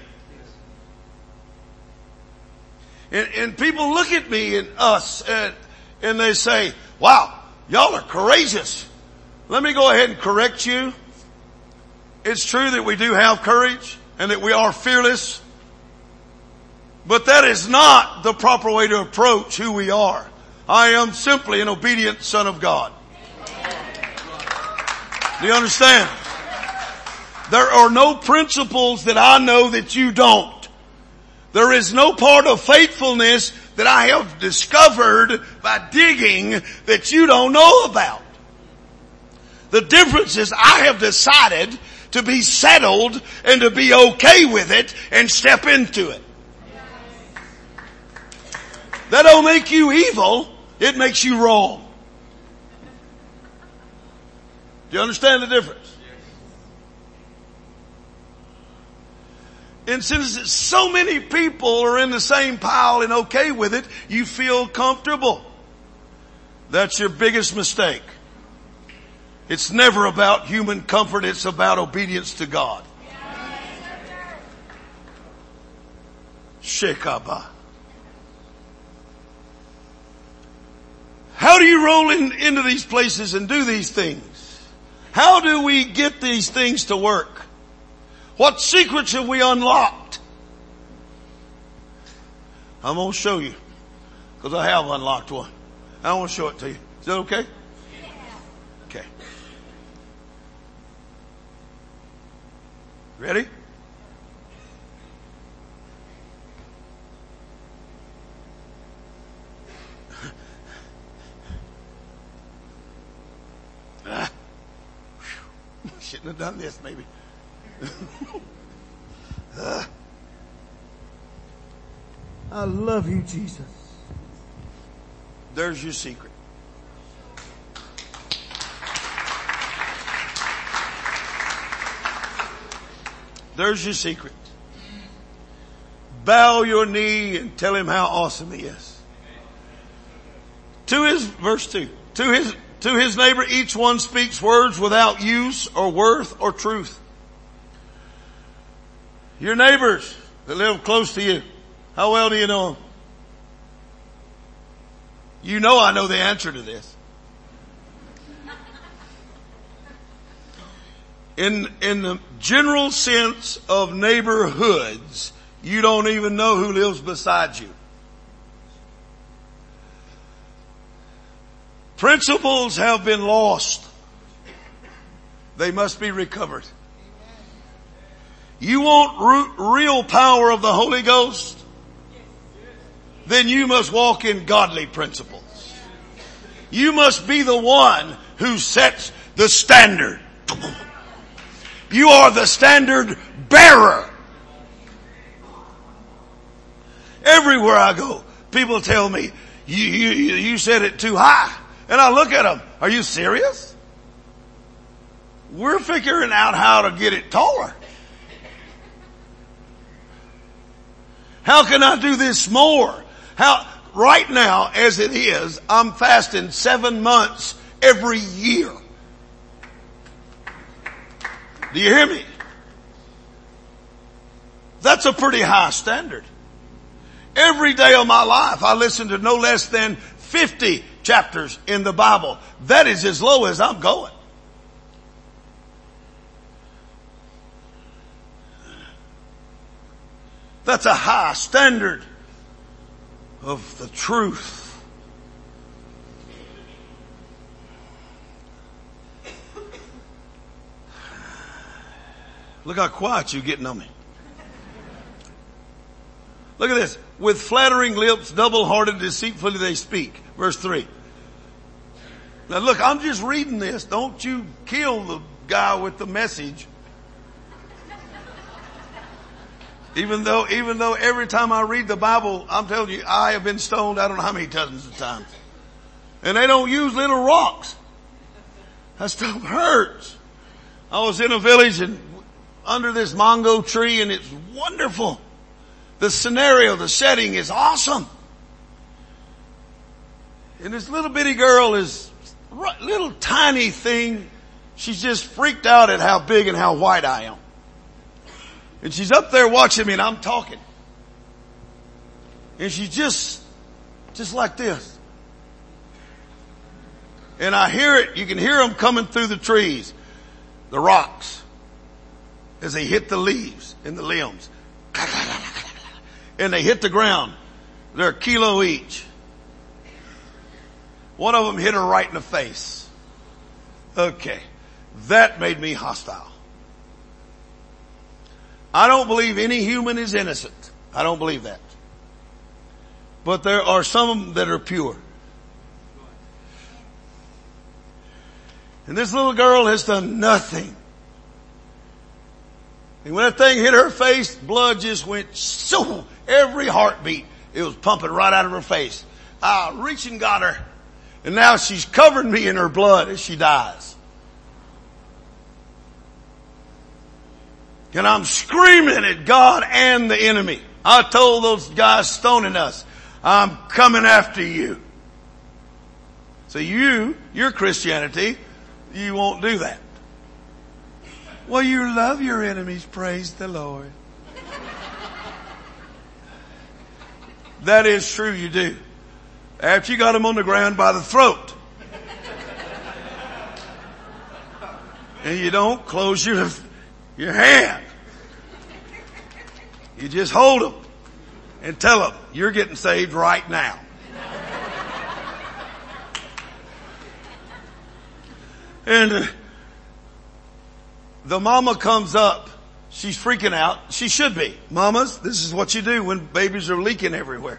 And people look at me and us and they say, wow, y'all are courageous. Let me go ahead and correct you. It's true that we do have courage and that we are fearless. But that is not the proper way to approach who we are. I am simply an obedient son of God. Do you understand? There are no principles that I know that you don't. There is no part of faithfulness that I have discovered by digging that you don't know about. The difference is I have decided to be settled and to be okay with it and step into it. That don't make you evil. It makes you wrong. Do you understand the difference? And since so many people are in the same pile and okay with it, you feel comfortable. That's your biggest mistake. It's never about human comfort. It's about obedience to God. Shekabah. How do you roll into these places and do these things? How do we get these things to work? What secrets have we unlocked? I'm going to show you because I have unlocked one. I want to show it to you. Is that okay? Okay. Ready? Shouldn't have done this maybe. I love you, Jesus. There's your secret. There's your secret. Bow your knee and tell him how awesome he is. Verse 2. To to his neighbor, each one speaks words without use or worth or truth. Your neighbors that live close to you, how well do you know them? You know I know the answer to this. In the general sense of neighborhoods, you don't even know who lives beside you. Principles have been lost. They must be recovered. You want real power of the Holy Ghost? Then you must walk in godly principles. You must be the one who sets the standard. You are the standard bearer. Everywhere I go, people tell me, you set it too high. And I look at them, are you serious? We're figuring out how to get it taller. How can I do this more? Right now, as it is, I'm fasting 7 months every year. Do you hear me? That's a pretty high standard. Every day of my life, I listen to no less than 50 chapters in the Bible. That is as low as I'm going. That's a high standard of the truth. Look how quiet you're getting on me. Look at this. With flattering lips, double-hearted, deceitfully they speak. Verse 3. Now look, I'm just reading this. Don't you kill the guy with the message. Even though every time I read the Bible, I'm telling you, I have been stoned I don't know how many dozens of times. And they don't use little rocks. That stuff hurts. I was in a village and under this mango tree and it's wonderful. The scenario, the setting is awesome. And this little bitty girl is little tiny thing. She's just freaked out at how big and how white I am. And she's up there watching me and I'm talking. And she's just like this. And I hear it, you can hear them coming through the trees, the rocks, as they hit the leaves and the limbs. And they hit the ground. They're a kilo each. One of them hit her right in the face. Okay. That made me hostile. I don't believe any human is innocent. I don't believe that. But there are some that are pure. And this little girl has done nothing. And when that thing hit her face, blood just went so. Every heartbeat, it was pumping right out of her face. I reached and got her. And now she's covered me in her blood as she dies. And I'm screaming at God and the enemy. I told those guys stoning us, I'm coming after you. So your Christianity, you won't do that. Well, you love your enemies, praise the Lord. That is true, you do. After you got them on the ground by the throat. And you don't close your hand. You just hold them and tell them, you're getting saved right now. And the mama comes up. She's freaking out. She should be. Mamas, this is what you do when babies are leaking everywhere.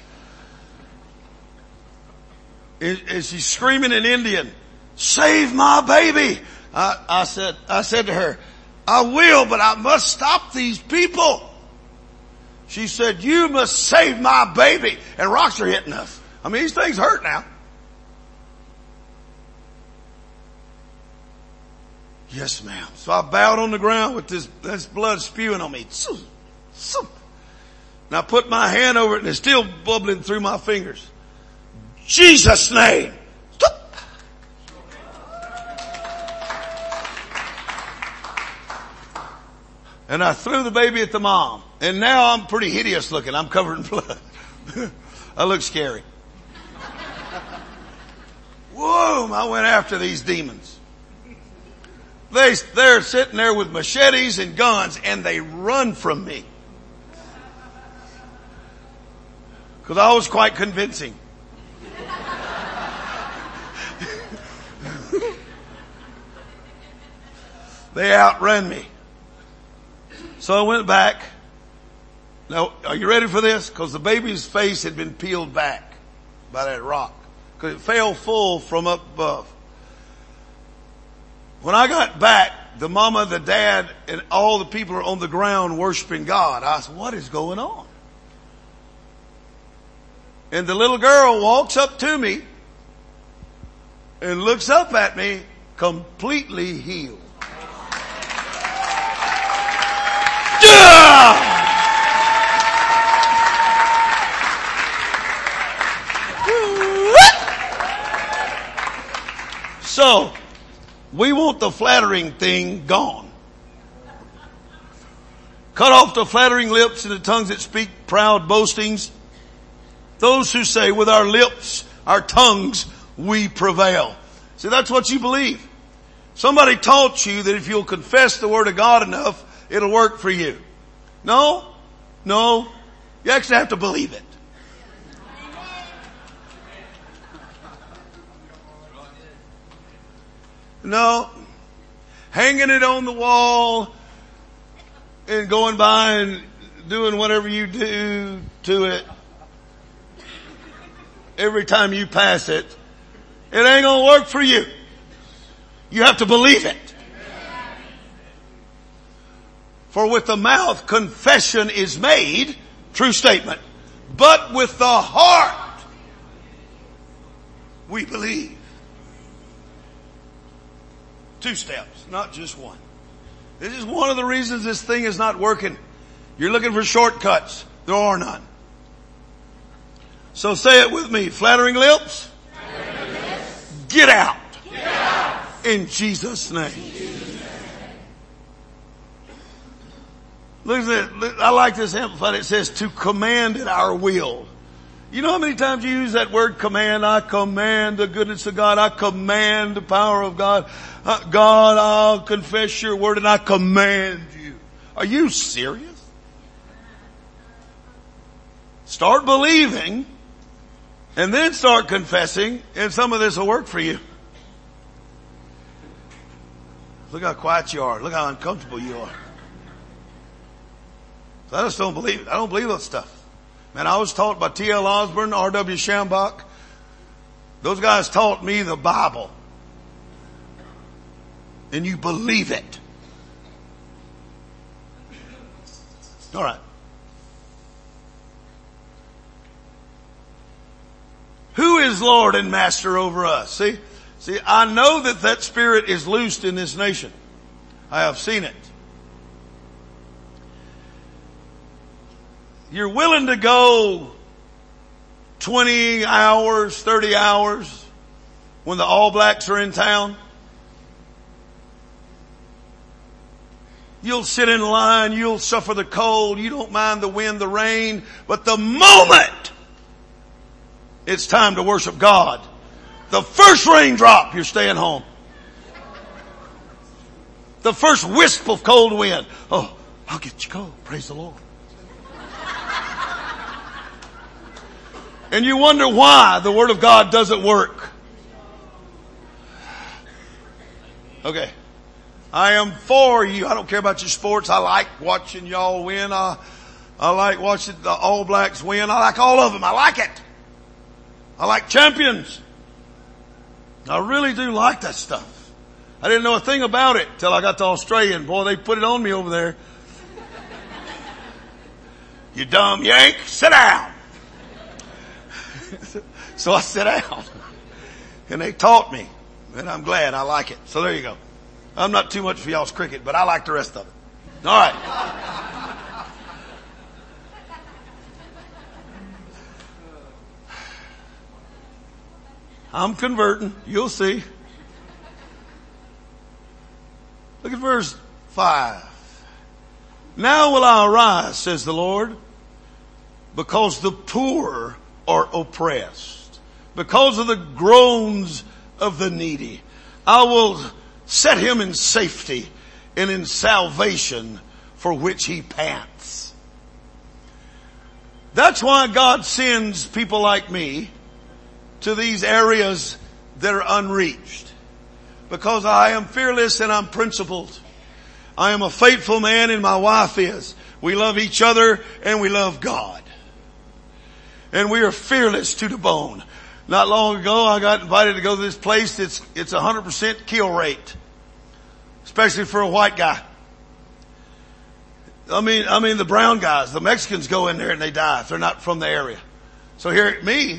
And she's screaming in Indian, save my baby. I said to her, I will, but I must stop these people. She said, you must save my baby. And rocks are hitting us. I mean, these things hurt now. Yes, ma'am. So I bowed on the ground with this blood spewing on me. And I put my hand over it and it's still bubbling through my fingers. Jesus' name. Stop. And I threw the baby at the mom. And now I'm pretty hideous looking. I'm covered in blood. I look scary. Whoa, I went after these demons. They're sitting there with machetes and guns, and they run from me. Because I was quite convincing. They outran me. So I went back. Now, are you ready for this? Because the baby's face had been peeled back by that rock. Because it fell full from up above. When I got back, the mama, the dad, and all the people are on the ground worshiping God. I said, what is going on? And the little girl walks up to me and looks up at me completely healed. So, we want the flattering thing gone. Cut off the flattering lips and the tongues that speak proud boastings. Those who say with our lips, our tongues, we prevail. See, that's what you believe. Somebody taught you that if you'll confess the word of God enough, it'll work for you. No. You actually have to believe it. No. Hanging it on the wall and going by and doing whatever you do to it every time you pass it, it ain't gonna work for you. You have to believe it. For with the mouth confession is made, true statement, but with the heart we believe. 2 steps, not just one. This is one of the reasons this thing is not working. You're looking for shortcuts. There are none. So say it with me. Flattering lips. Get out. Get out. In Jesus' name. Look at it. I like this amplified. It says to command at our will. You know how many times you use that word command? I command the goodness of God. I command the power of God. God, I'll confess your word and I command you. Are you serious? Start believing and then start confessing, and some of this will work for you. Look how quiet you are. Look how uncomfortable you are. So I just don't believe it. I don't believe that stuff. Man, I was taught by T.L. Osborne, R.W. Schambach. Those guys taught me the Bible. And you believe it. All right. Who is Lord and Master over us? See, I know that spirit is loosed in this nation. I have seen it. You're willing to go 20 hours, 30 hours when the All Blacks are in town. You'll sit in line. You'll suffer the cold. You don't mind the wind, the rain. But the moment it's time to worship God, the first raindrop, you're staying home. The first wisp of cold wind. Oh, I'll get you cold. Praise the Lord. And you wonder why the Word of God doesn't work. Okay. I am for you. I don't care about your sports. I like watching y'all win. I like watching the All Blacks win. I like all of them. I like it. I like champions. I really do like that stuff. I didn't know a thing about it till I got to Australia. And boy, they put it on me over there. You dumb Yank, sit down. So I sat down. And they taught me. And I'm glad. I like it. So there you go. I'm not too much for y'all's cricket, but I like the rest of it. All right. I'm converting. You'll see. Look at verse 5. Now will I arise, says the Lord, because the poor are oppressed, because of the groans of the needy. I will set him in safety and in salvation for which he pants. That's why God sends people like me to these areas that are unreached. Because I am fearless and I'm principled. I am a faithful man and my wife is. We love each other and we love God. And we are fearless to the bone. Not long ago I got invited to go to this place. It's 100% kill rate. Especially for a white guy. I mean the brown guys, the Mexicans go in there and they die if they're not from the area. So here, me,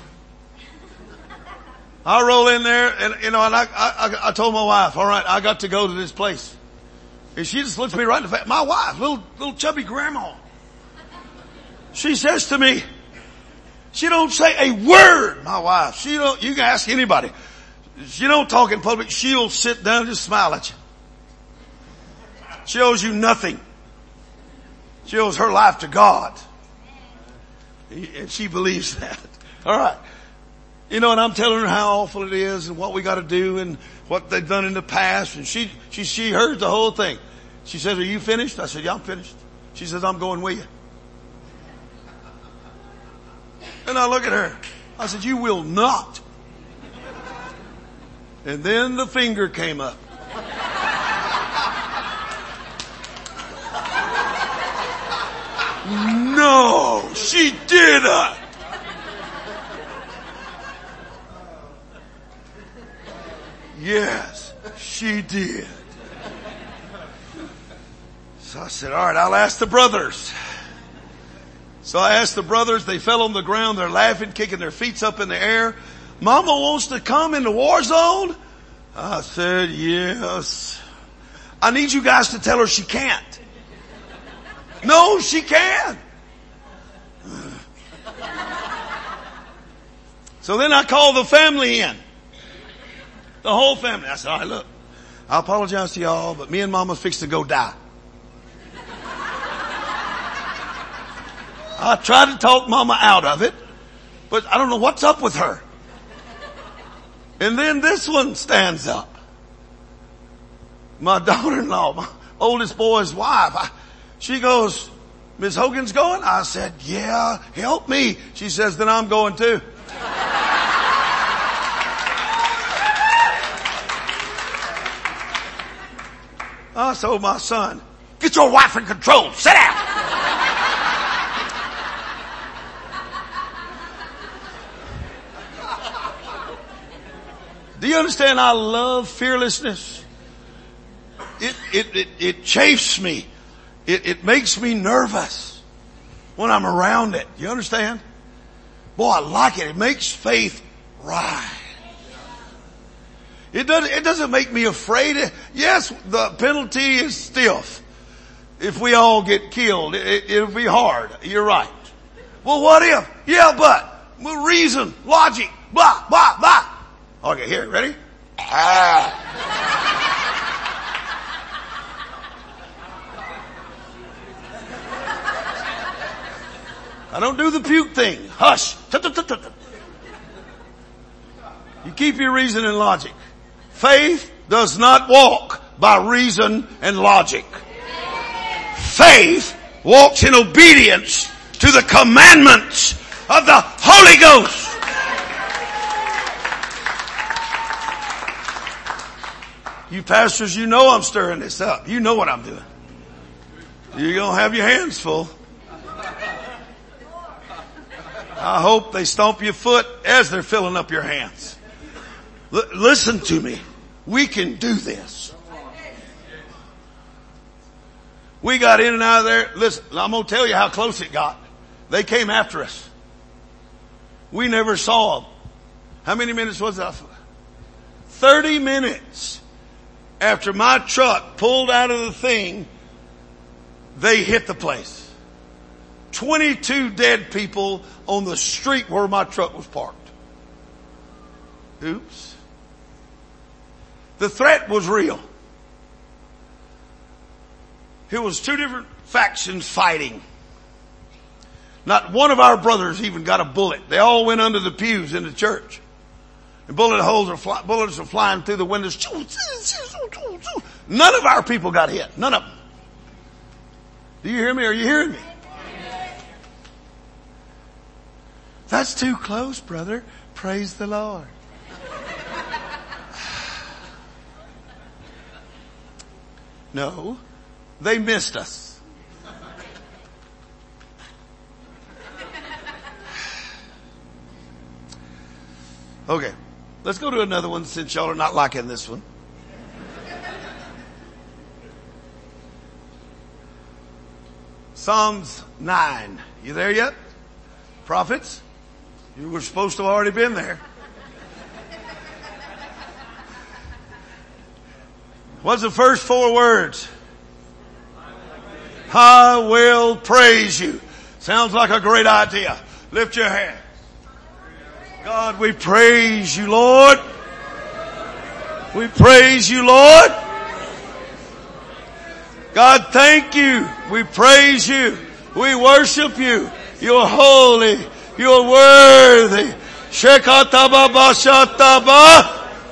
I roll in there and, and I told my wife, all right, I got to go to this place. And she just looks me right in the face. My wife, little chubby grandma. She says to me, she don't say a word, my wife. You can ask anybody. She don't talk in public. She'll sit down and just smile at you. She owes you nothing. She owes her life to God. And she believes that. All right. And I'm telling her how awful it is and what we got to do and what they've done in the past. And she heard the whole thing. She says, are you finished? I said, yeah, I'm finished. She says, I'm going with you. And I look at her. I said, you will not. And then the finger came up. No, she didn't. Yes, she did. So I said, all right, I'll ask the brothers. So I asked the brothers. They fell on the ground. They're laughing, kicking their feet up in the air. Mama wants to come in the war zone? I said, yes. I need you guys to tell her she can't. No, she can. So then I called the family in. The whole family. I said, all right, look, I apologize to y'all, but me and Mama's fixed to go die. I tried to talk Mama out of it, but I don't know what's up with her. And then this one stands up. My daughter-in-law, my oldest boy's wife. She goes, Miss Hogan's going? I said, yeah, help me. She says, then I'm going too. I told my son, get your wife in control. Sit down. Do you understand? I love fearlessness. It chafes me. It makes me nervous when I'm around it. You understand? Boy, I like it. It makes faith rise. It doesn't make me afraid. Yes, the penalty is stiff. If we all get killed, it'll be hard. You're right. Well, what if? Yeah, but reason, logic, blah, blah, blah. Okay, here, ready? I don't do the puke thing. Hush. You keep your reason and logic. Faith does not walk by reason and logic. Faith walks in obedience to the commandments of the Holy Ghost. You pastors, you know I'm stirring this up. You know what I'm doing. You're going to have your hands full. I hope they stomp your foot as they're filling up your hands. Listen to me. We can do this. We got in and out of there. Listen, I'm going to tell you how close it got. They came after us. We never saw them. How many minutes was that? 30 minutes after my truck pulled out of the thing, they hit the place. 22 dead people on the street where my truck was parked. Oops. The threat was real. It was two different factions fighting. Not one of our brothers even got a bullet. They all went under the pews in the church. And bullets are flying through the windows. None of our people got hit. None of them. Do you hear me? Are you hearing me? That's too close, brother. Praise the Lord. No, they missed us. Okay, let's go to another one since y'all are not liking this one. Psalms 9. You there yet? Prophets? You were supposed to have already been there. What's the first 4 words? I will praise you. Sounds like a great idea. Lift your hand. God, we praise you, Lord. We praise you, Lord. God, thank you. We praise you. We worship you. You're holy. You're worthy. Shekataba shataba.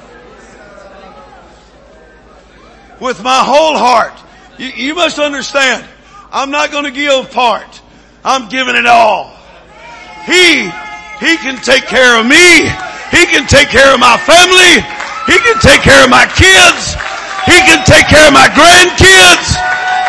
With my whole heart. You must understand, I'm not going to give part. I'm giving it all. He can take care of me. He can take care of my family. He can take care of my kids. He can take care of my grandkids.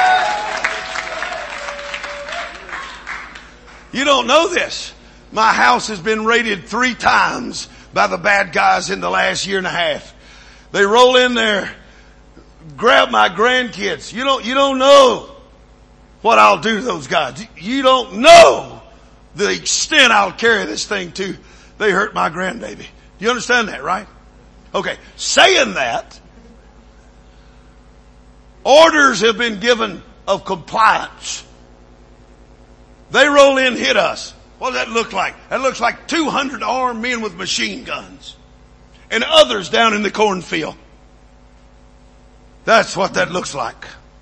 You don't know this. My house has been raided 3 times by the bad guys in the last year and a half. They roll in there, grab my grandkids. You don't know what I'll do to those guys. You don't know the extent I'll carry this thing to. They hurt my grandbaby. You understand that, right? Okay. Saying that, orders have been given of compliance. They roll in, hit us. What does that look like? That looks like 200 armed men with machine guns and others down in the cornfield. That's what that looks like.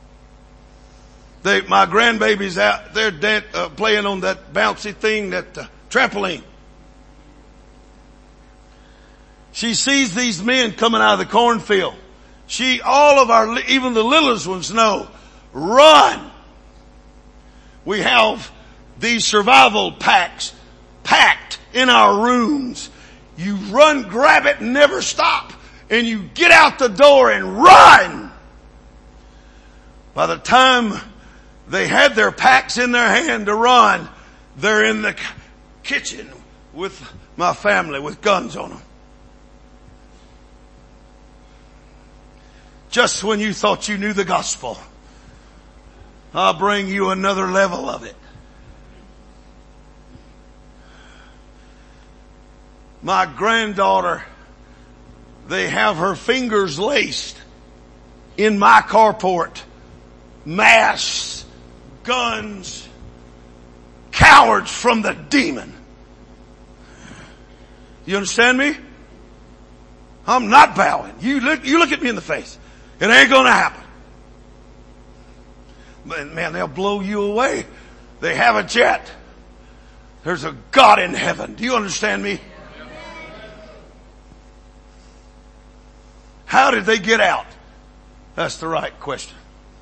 My grandbaby's out there playing on that bouncy thing, that trampoline. She sees these men coming out of the cornfield. Even the littlest ones know, run. We have these survival packs packed in our rooms. You run, grab it, and never stop. And you get out the door and run. By the time they had their packs in their hand to run, they're in the kitchen with my family with guns on them. Just when you thought you knew the gospel, I'll bring you another level of it. My granddaughter, they have her fingers laced in my carport. Masks, guns, cowards from the demon. You understand me? I'm not bowing. You look at me in the face. It ain't gonna happen. But man, they'll blow you away. They have a jet. There's a God in heaven. Do you understand me? How did they get out? That's the right question.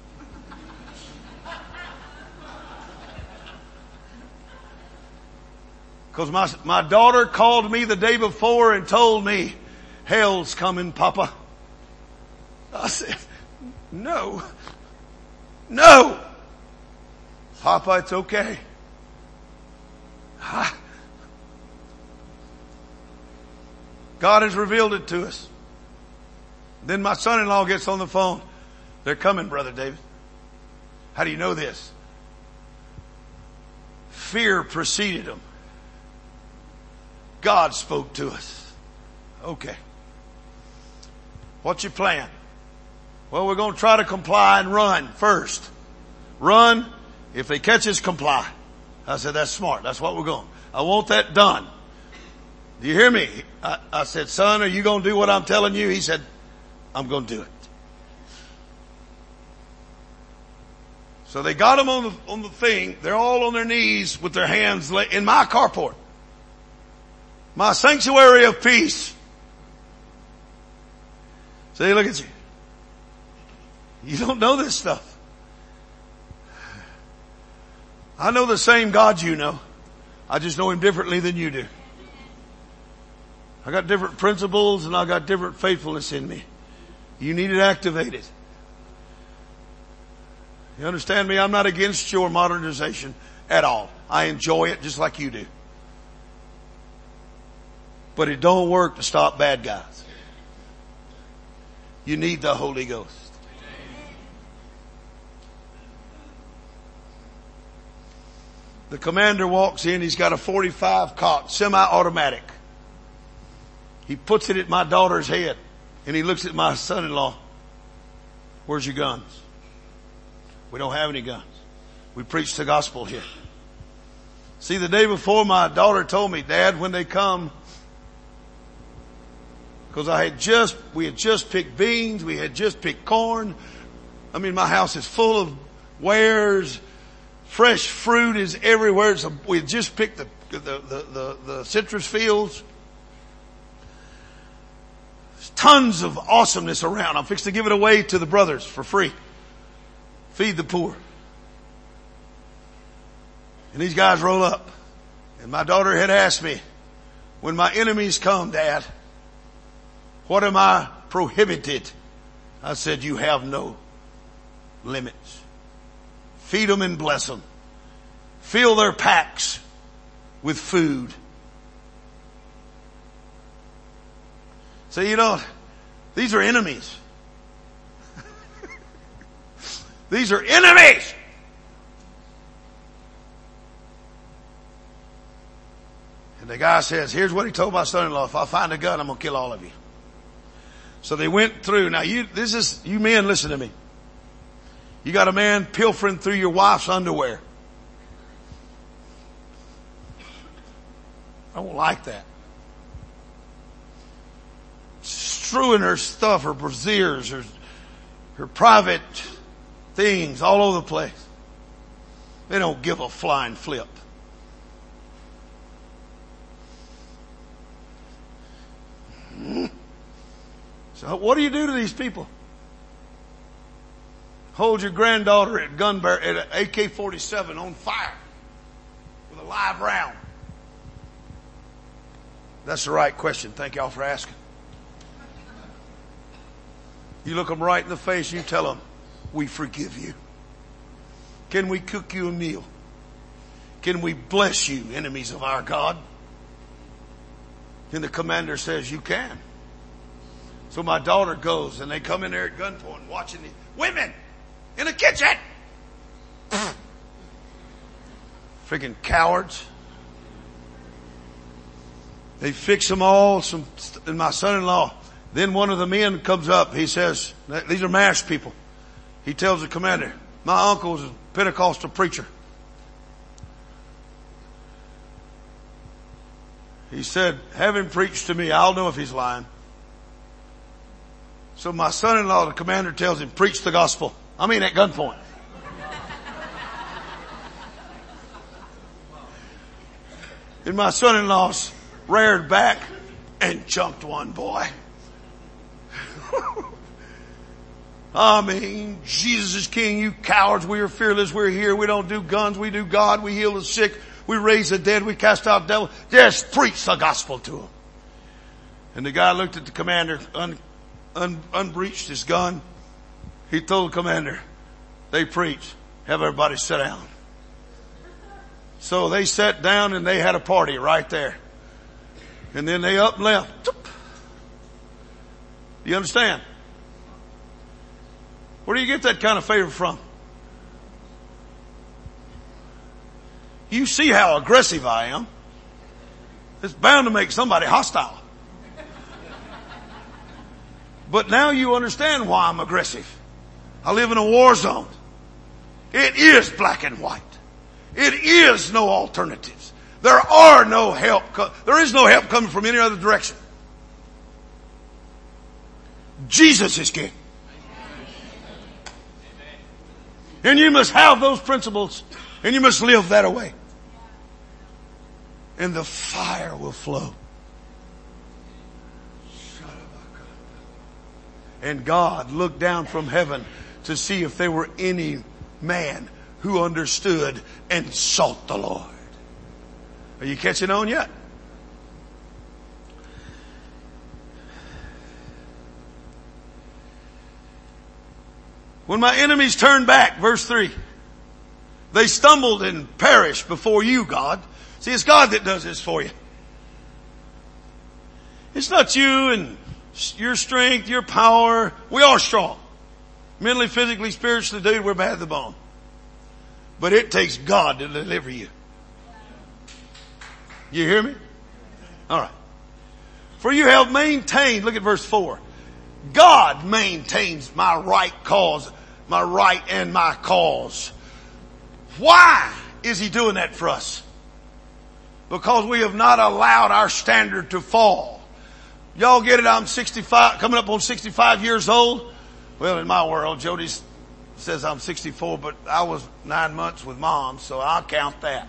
Because my daughter called me the day before and told me, hell's coming, Papa. I said, no. Papa, it's okay. God has revealed it to us. Then my son-in-law gets on the phone. They're coming, Brother David. How do you know this? Fear preceded them. God spoke to us. Okay. What's your plan? Well, we're going to try to comply and run first. Run. If they catch us, comply. I said, that's smart. That's what we're going. I want that done. Do you hear me? I said, son, are you going to do what I'm telling you? He said, I'm going to do it. So they got them on the thing. They're all on their knees with their hands in my carport. My sanctuary of peace. See, look at you. You don't know this stuff. I know the same God you know. I just know Him differently than you do. I got different principles and I got different faithfulness in me. You need it activated. You understand me? I'm not against your modernization at all. I enjoy it just like you do. But it don't work to stop bad guys. You need the Holy Ghost. The commander walks in. He's got a .45 Colt, semi-automatic. He puts it at my daughter's head and he looks at my son-in-law. Where's your guns? We don't have any guns. We preach the gospel here. See, the day before my daughter told me, Dad, when they come, because we had just picked beans, we had just picked corn. I mean, my house is full of wares. Fresh fruit is everywhere. So we had just picked the citrus fields. There's tons of awesomeness around. I'm fixing to give it away to the brothers for free. Feed the poor. And these guys roll up. And my daughter had asked me, when my enemies come, Dad, what am I prohibited? I said, you have no limits. Feed them and bless them. Fill their packs with food. So these are enemies. These are enemies. And the guy says, here's what he told my son-in-law. If I find a gun, I'm going to kill all of you. So they went through. Now you men, listen to me. You got a man pilfering through your wife's underwear. I don't like that. Strewing her stuff, her brasiers, her private things all over the place. They don't give a flying flip. So what do you do to these people? Hold your granddaughter at at an AK-47 on fire with a live round. That's the right question. Thank y'all for asking. You look them right in the face and you tell them, we forgive you. Can we cook you a meal? Can we bless you, enemies of our God? And the commander says, you can. So my daughter goes and they come in there at gunpoint watching the women in the kitchen. Freaking cowards. They fix them all. And my son-in-law, then one of the men comes up. He says, these are MASH people. He tells the commander, my uncle was a Pentecostal preacher. He said, have him preach to me. I'll know if he's lying. So my son-in-law, the commander, tells him, preach the gospel. I mean at gunpoint. And my son-in-law reared back and jumped one boy. I mean, Jesus is King, you cowards. We are fearless. We're here. We don't do guns. We do God. We heal the sick. We raise the dead. We cast out devils. Just preach the gospel to them. And the guy looked at the commander, unbreached his gun. He told the commander, they preach. Have everybody sit down. So they sat down and they had a party right there. And then they up and left. Do you understand? Where do you get that kind of favor from? You see how aggressive I am. It's bound to make somebody hostile. But now you understand why I'm aggressive. I live in a war zone. It is black and white. It is no alternatives. There is no help coming from any other direction. Jesus is King. And you must have those principles, and you must live that way. And the fire will flow. And God looked down from heaven to see if there were any man who understood and sought the Lord. Are you catching on yet? When my enemies turned back, verse 3, they stumbled and perished before you, God. See, it's God that does this for you. It's not you and your strength, your power. We are strong. Mentally, physically, spiritually, dude, we're bad to the bone. But it takes God to deliver you. You hear me? All right. For you have maintained, look at verse 4. God maintains my right cause, my right and my cause. Why is He doing that for us? Because we have not allowed our standard to fall. Y'all get it? I'm 65, coming up on 65 years old. Well, in my world, Jody says I'm 64, but I was 9 months with Mom, so I'll count that.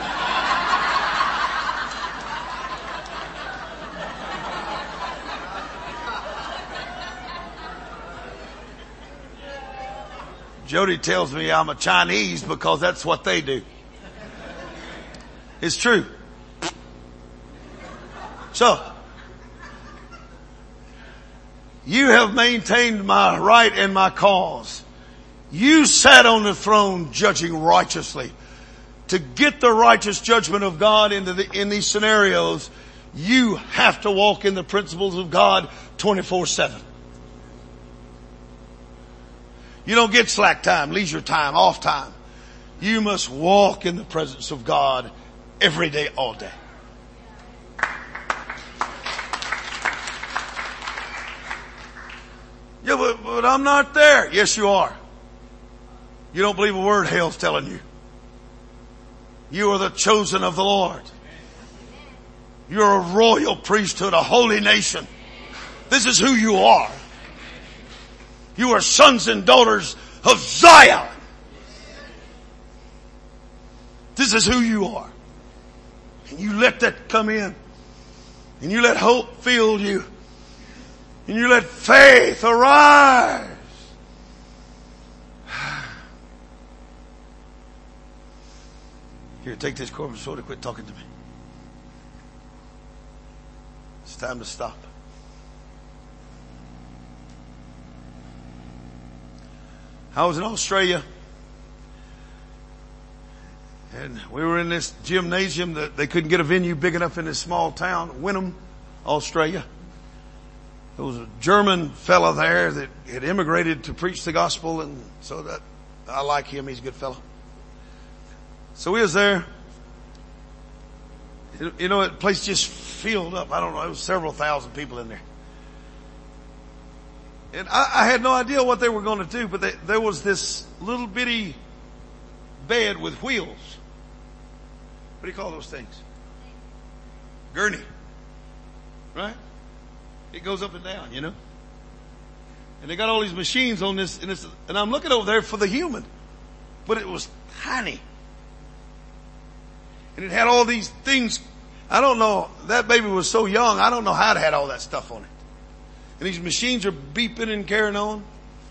Jody tells me I'm a Chinese because that's what they do. It's true. So, you have maintained my right and my cause. You sat on the throne judging righteously. To get the righteous judgment of God in these scenarios, you have to walk in the principles of God 24/7. You don't get slack time, leisure time, off time. You must walk in the presence of God every day, all day. Yeah, but I'm not there. Yes, you are. You don't believe a word hell's telling you. You are the chosen of the Lord. You're a royal priesthood, a holy nation. This is who you are. You are sons and daughters of Zion. This is who you are. And you let that come in. And you let hope fill you. And you let faith arise. Here, take this corporate soda. Quit talking to me. It's time to stop. I was in Australia, and we were in this gymnasium that they couldn't get a venue big enough in this small town, Wynnum, Australia. There was a German fella there that had immigrated to preach the gospel, and so that I like him. He's a good fellow. So we was there. You know, the place just filled up. I don't know, there was several thousand people in there. And I had no idea what they were going to do, but there was this little bitty bed with wheels. What do you call those things? Gurney. Right? It goes up and down, you know. And they got all these machines on this, and I'm looking over there for the human. But it was tiny. And it had all these things. I don't know, that baby was so young, I don't know how it had all that stuff on it. And these machines are beeping and carrying on.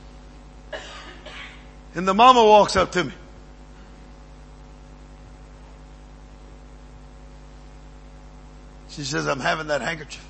And the mama walks up to me. She says, I'm having that handkerchief.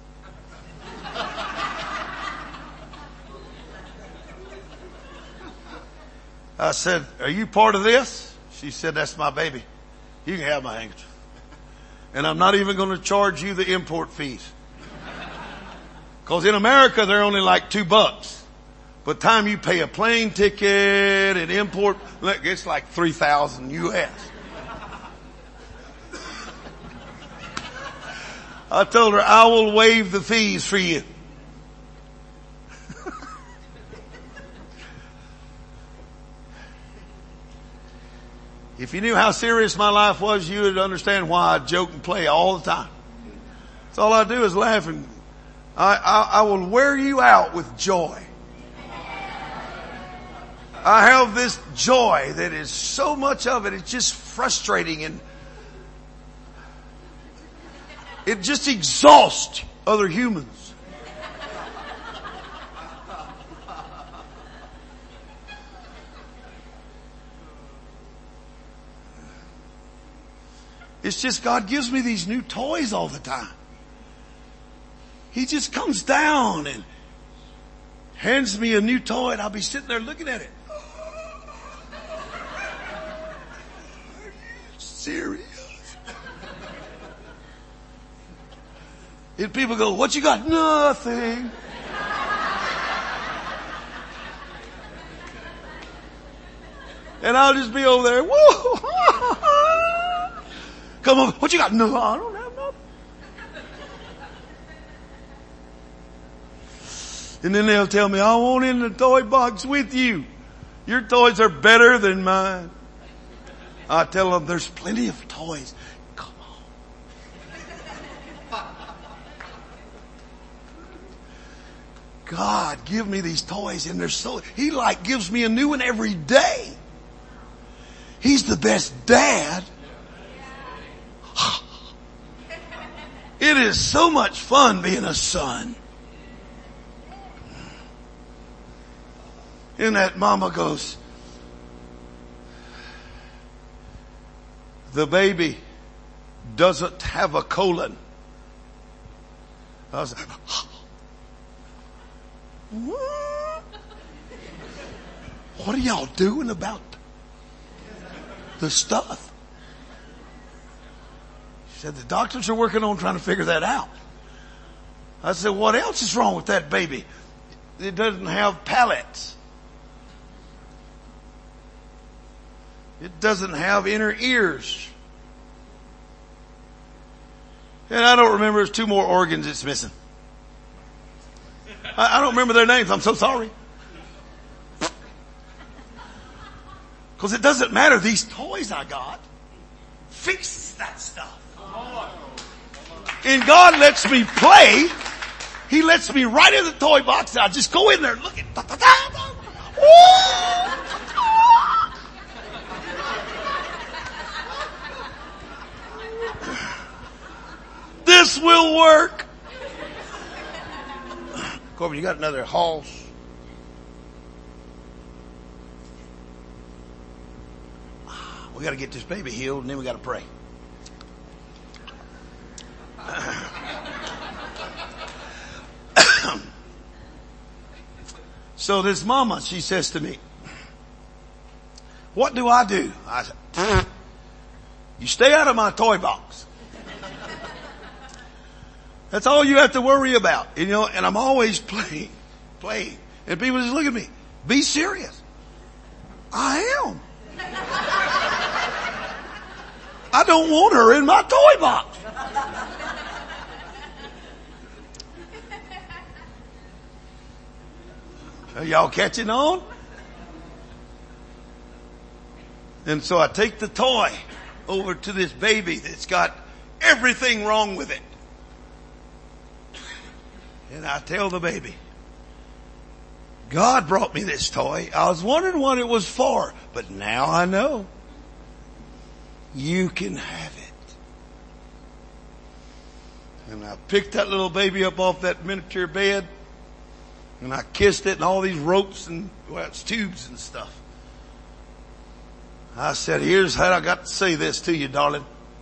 I said, are you part of this? She said, that's my baby. You can have my handkerchief. And I'm not even going to charge you the import fees. Because in America, they're only like $2. But time you pay a plane ticket and import, it's like $3,000 US. I told her, I will waive the fees for you. If you knew how serious my life was, you would understand why I joke and play all the time. That's all I do is laugh, and I will wear you out with joy. I have this joy that is so much of it, it's just frustrating and it just exhausts other humans. It's just God gives me these new toys all the time. He just comes down and hands me a new toy and I'll be sitting there looking at it. Are you serious? And people go, what you got? Nothing. And I'll just be over there. Whoa. Come on. What you got? No, I don't have nothing. And then they'll tell me, I want in the toy box with you. Your toys are better than mine. I tell them there's plenty of toys. Come on. God, give me these toys and they're so, He like gives me a new one every day. He's the best dad. It is so much fun being a son. And that mama goes, the baby doesn't have a colon. I was like, what are y'all doing about the stuff? She said, the doctors are working on trying to figure that out. I said, what else is wrong with that baby? It doesn't have palates. It doesn't have inner ears. And I don't remember, there's 2 more organs it's missing. I don't remember their names. I'm so sorry. Because it doesn't matter. These toys I got fixes that stuff. And God lets me play. He lets me right in the toy box. And I just go in there and look at this will work. Corbin, you got another horse? We got to get this baby healed and then we got to pray. So this mama, she says to me, what do? I said, you stay out of my toy box. That's all you have to worry about. You know, and I'm always playing. And people just look at me. Be serious. I am. I don't want her in my toy box. Are y'all catching on? And so I take the toy over to this baby that's got everything wrong with it. And I tell the baby, God brought me this toy. I was wondering what it was for, but now I know. You can have it. And I picked that little baby up off that miniature bed and I kissed it and all these ropes and, well, it's tubes and stuff. I said, here's how I got to say this to you, darling.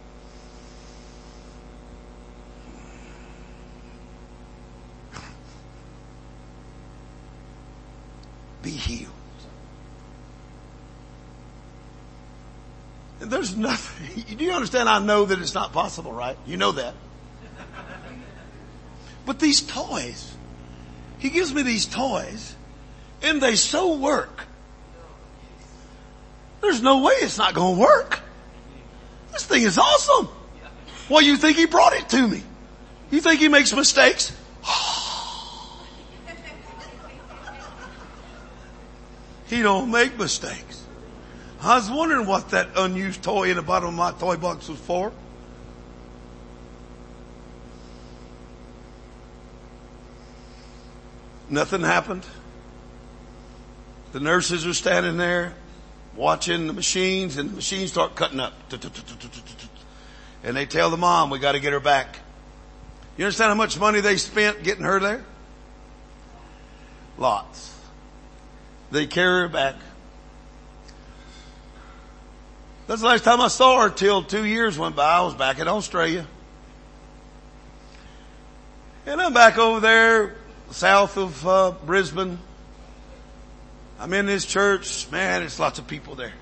Be healed. And there's nothing, do you understand? I know that it's not possible, right? You know that. But these toys, He gives me these toys and they so work. There's no way it's not going to work. This thing is awesome. Well, you think He brought it to me? You think He makes mistakes? He don't make mistakes. I was wondering what that unused toy in the bottom of my toy box was for. Nothing happened. The nurses are standing there watching the machines, and the machines start cutting up. And they tell the mom, we got to get her back. You understand how much money they spent getting her there? Lots. They carry her back. That's the last time I saw her till 2 years went by. I was back in Australia. And I'm back over there south of Brisbane. I'm in this church. Man, there's lots of people there.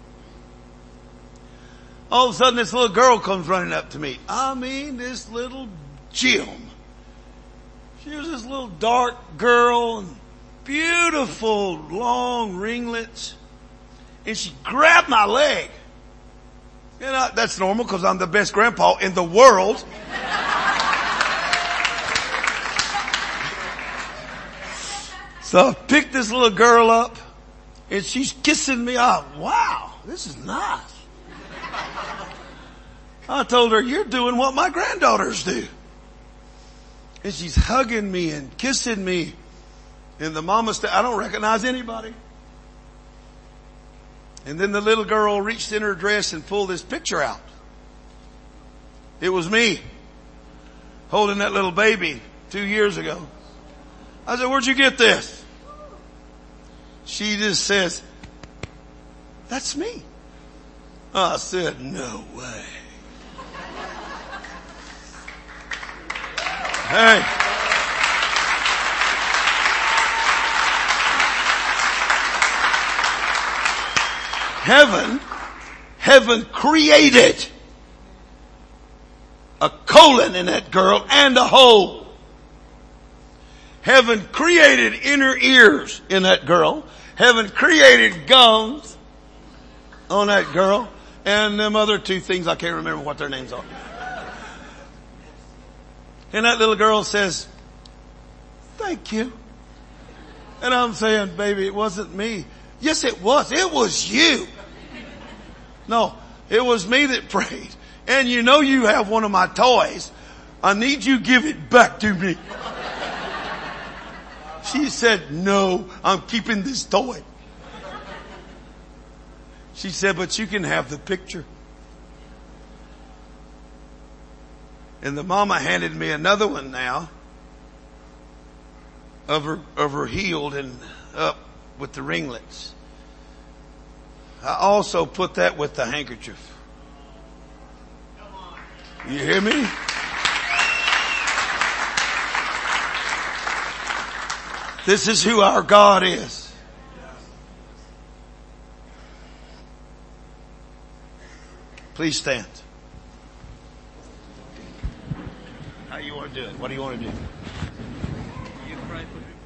All of a sudden this little girl comes running up to me. I mean, this little Jim. She was this little dark girl and beautiful long ringlets. And she grabbed my leg. And that's normal because I'm the best grandpa in the world. So I picked this little girl up and she's kissing me. Oh, wow, this is nice. I told her, you're doing what my granddaughters do. And she's hugging me and kissing me. And the mama said, I don't recognize anybody. And then the little girl reached in her dress and pulled this picture out. It was me holding that little baby 2 years ago. I said, where'd you get this? She just says, that's me. I said, no way. Hey. Heaven created a colon in that girl and a hole. Heaven created inner ears in that girl. Heaven created gums on that girl. And them other two things, I can't remember what their names are. And that little girl says, thank you. And I'm saying, baby, it wasn't me. Yes, it was. It was you. No, it was me that prayed. And you know you have one of my toys. I need you to give it back to me. She said, no, I'm keeping this toy. She said, but you can have the picture. And the mama handed me another one now of her healed and up with the ringlets. I also put that with the handkerchief. You hear me? This is who our God is. Please stand. How you want to do it? What do you want to do? You pray for me.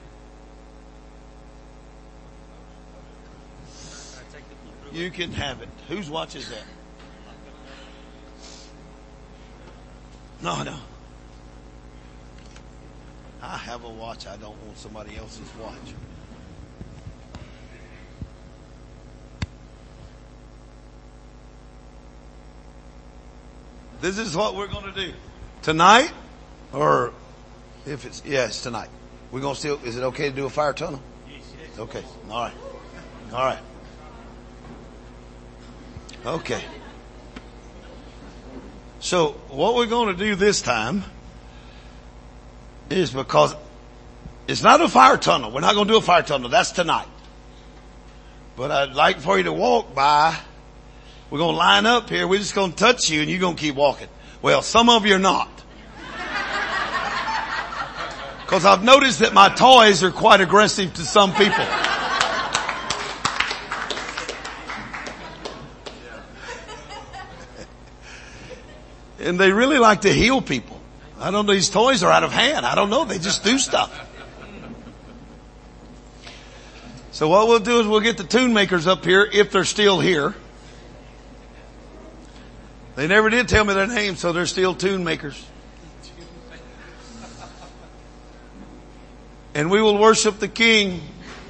You can have it. Whose watch is that? No. I have a watch. I don't want somebody else's watch. This is what we're going to do. Tonight, or if it's, yes, tonight. We're going to still, is it okay to do a fire tunnel? Yes. Okay. All right. All right. Okay. So what we're going to do this time is, because it's not a fire tunnel. We're not going to do a fire tunnel. That's tonight. But I'd like for you to walk by. We're going to line up here. We're just going to touch you and you're going to keep walking. Well, some of you are not. Because I've noticed that my toys are quite aggressive to some people. And they really like to heal people. I don't know, these toys are out of hand. I don't know, they just do stuff. So what we'll do is we'll get the tune makers up here, if they're still here. They never did tell me their name, so they're still tune makers. And we will worship the King.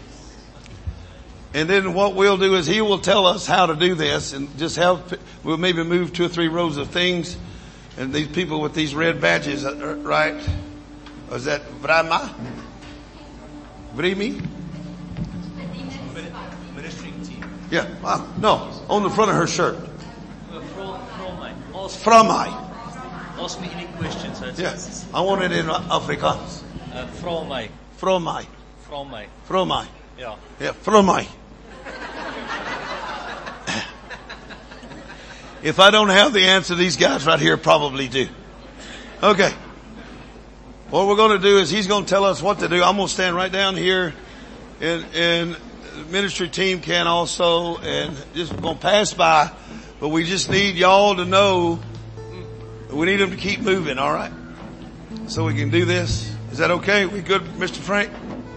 And then what we'll do is he will tell us how to do this, and just have, we'll maybe move 2 or 3 rows of things. And these people with these red badges, right? Is that Brahma? Brimi? Ministering team. Yeah. No, on the front of her shirt. From mij. From mij. Ask me any questions. Yeah. I want it in Afrikaans. From mij. From mij. From mij. From mij. Ja. Yeah, from mij. If I don't have the answer, these guys right here probably do. Okay. What we're going to do is he's going to tell us what to do. I'm going to stand right down here, and the ministry team can also, and just going to pass by. But we just need y'all to know we need them to keep moving, all right? So we can do this. Is that okay? We good, Mr. Frank?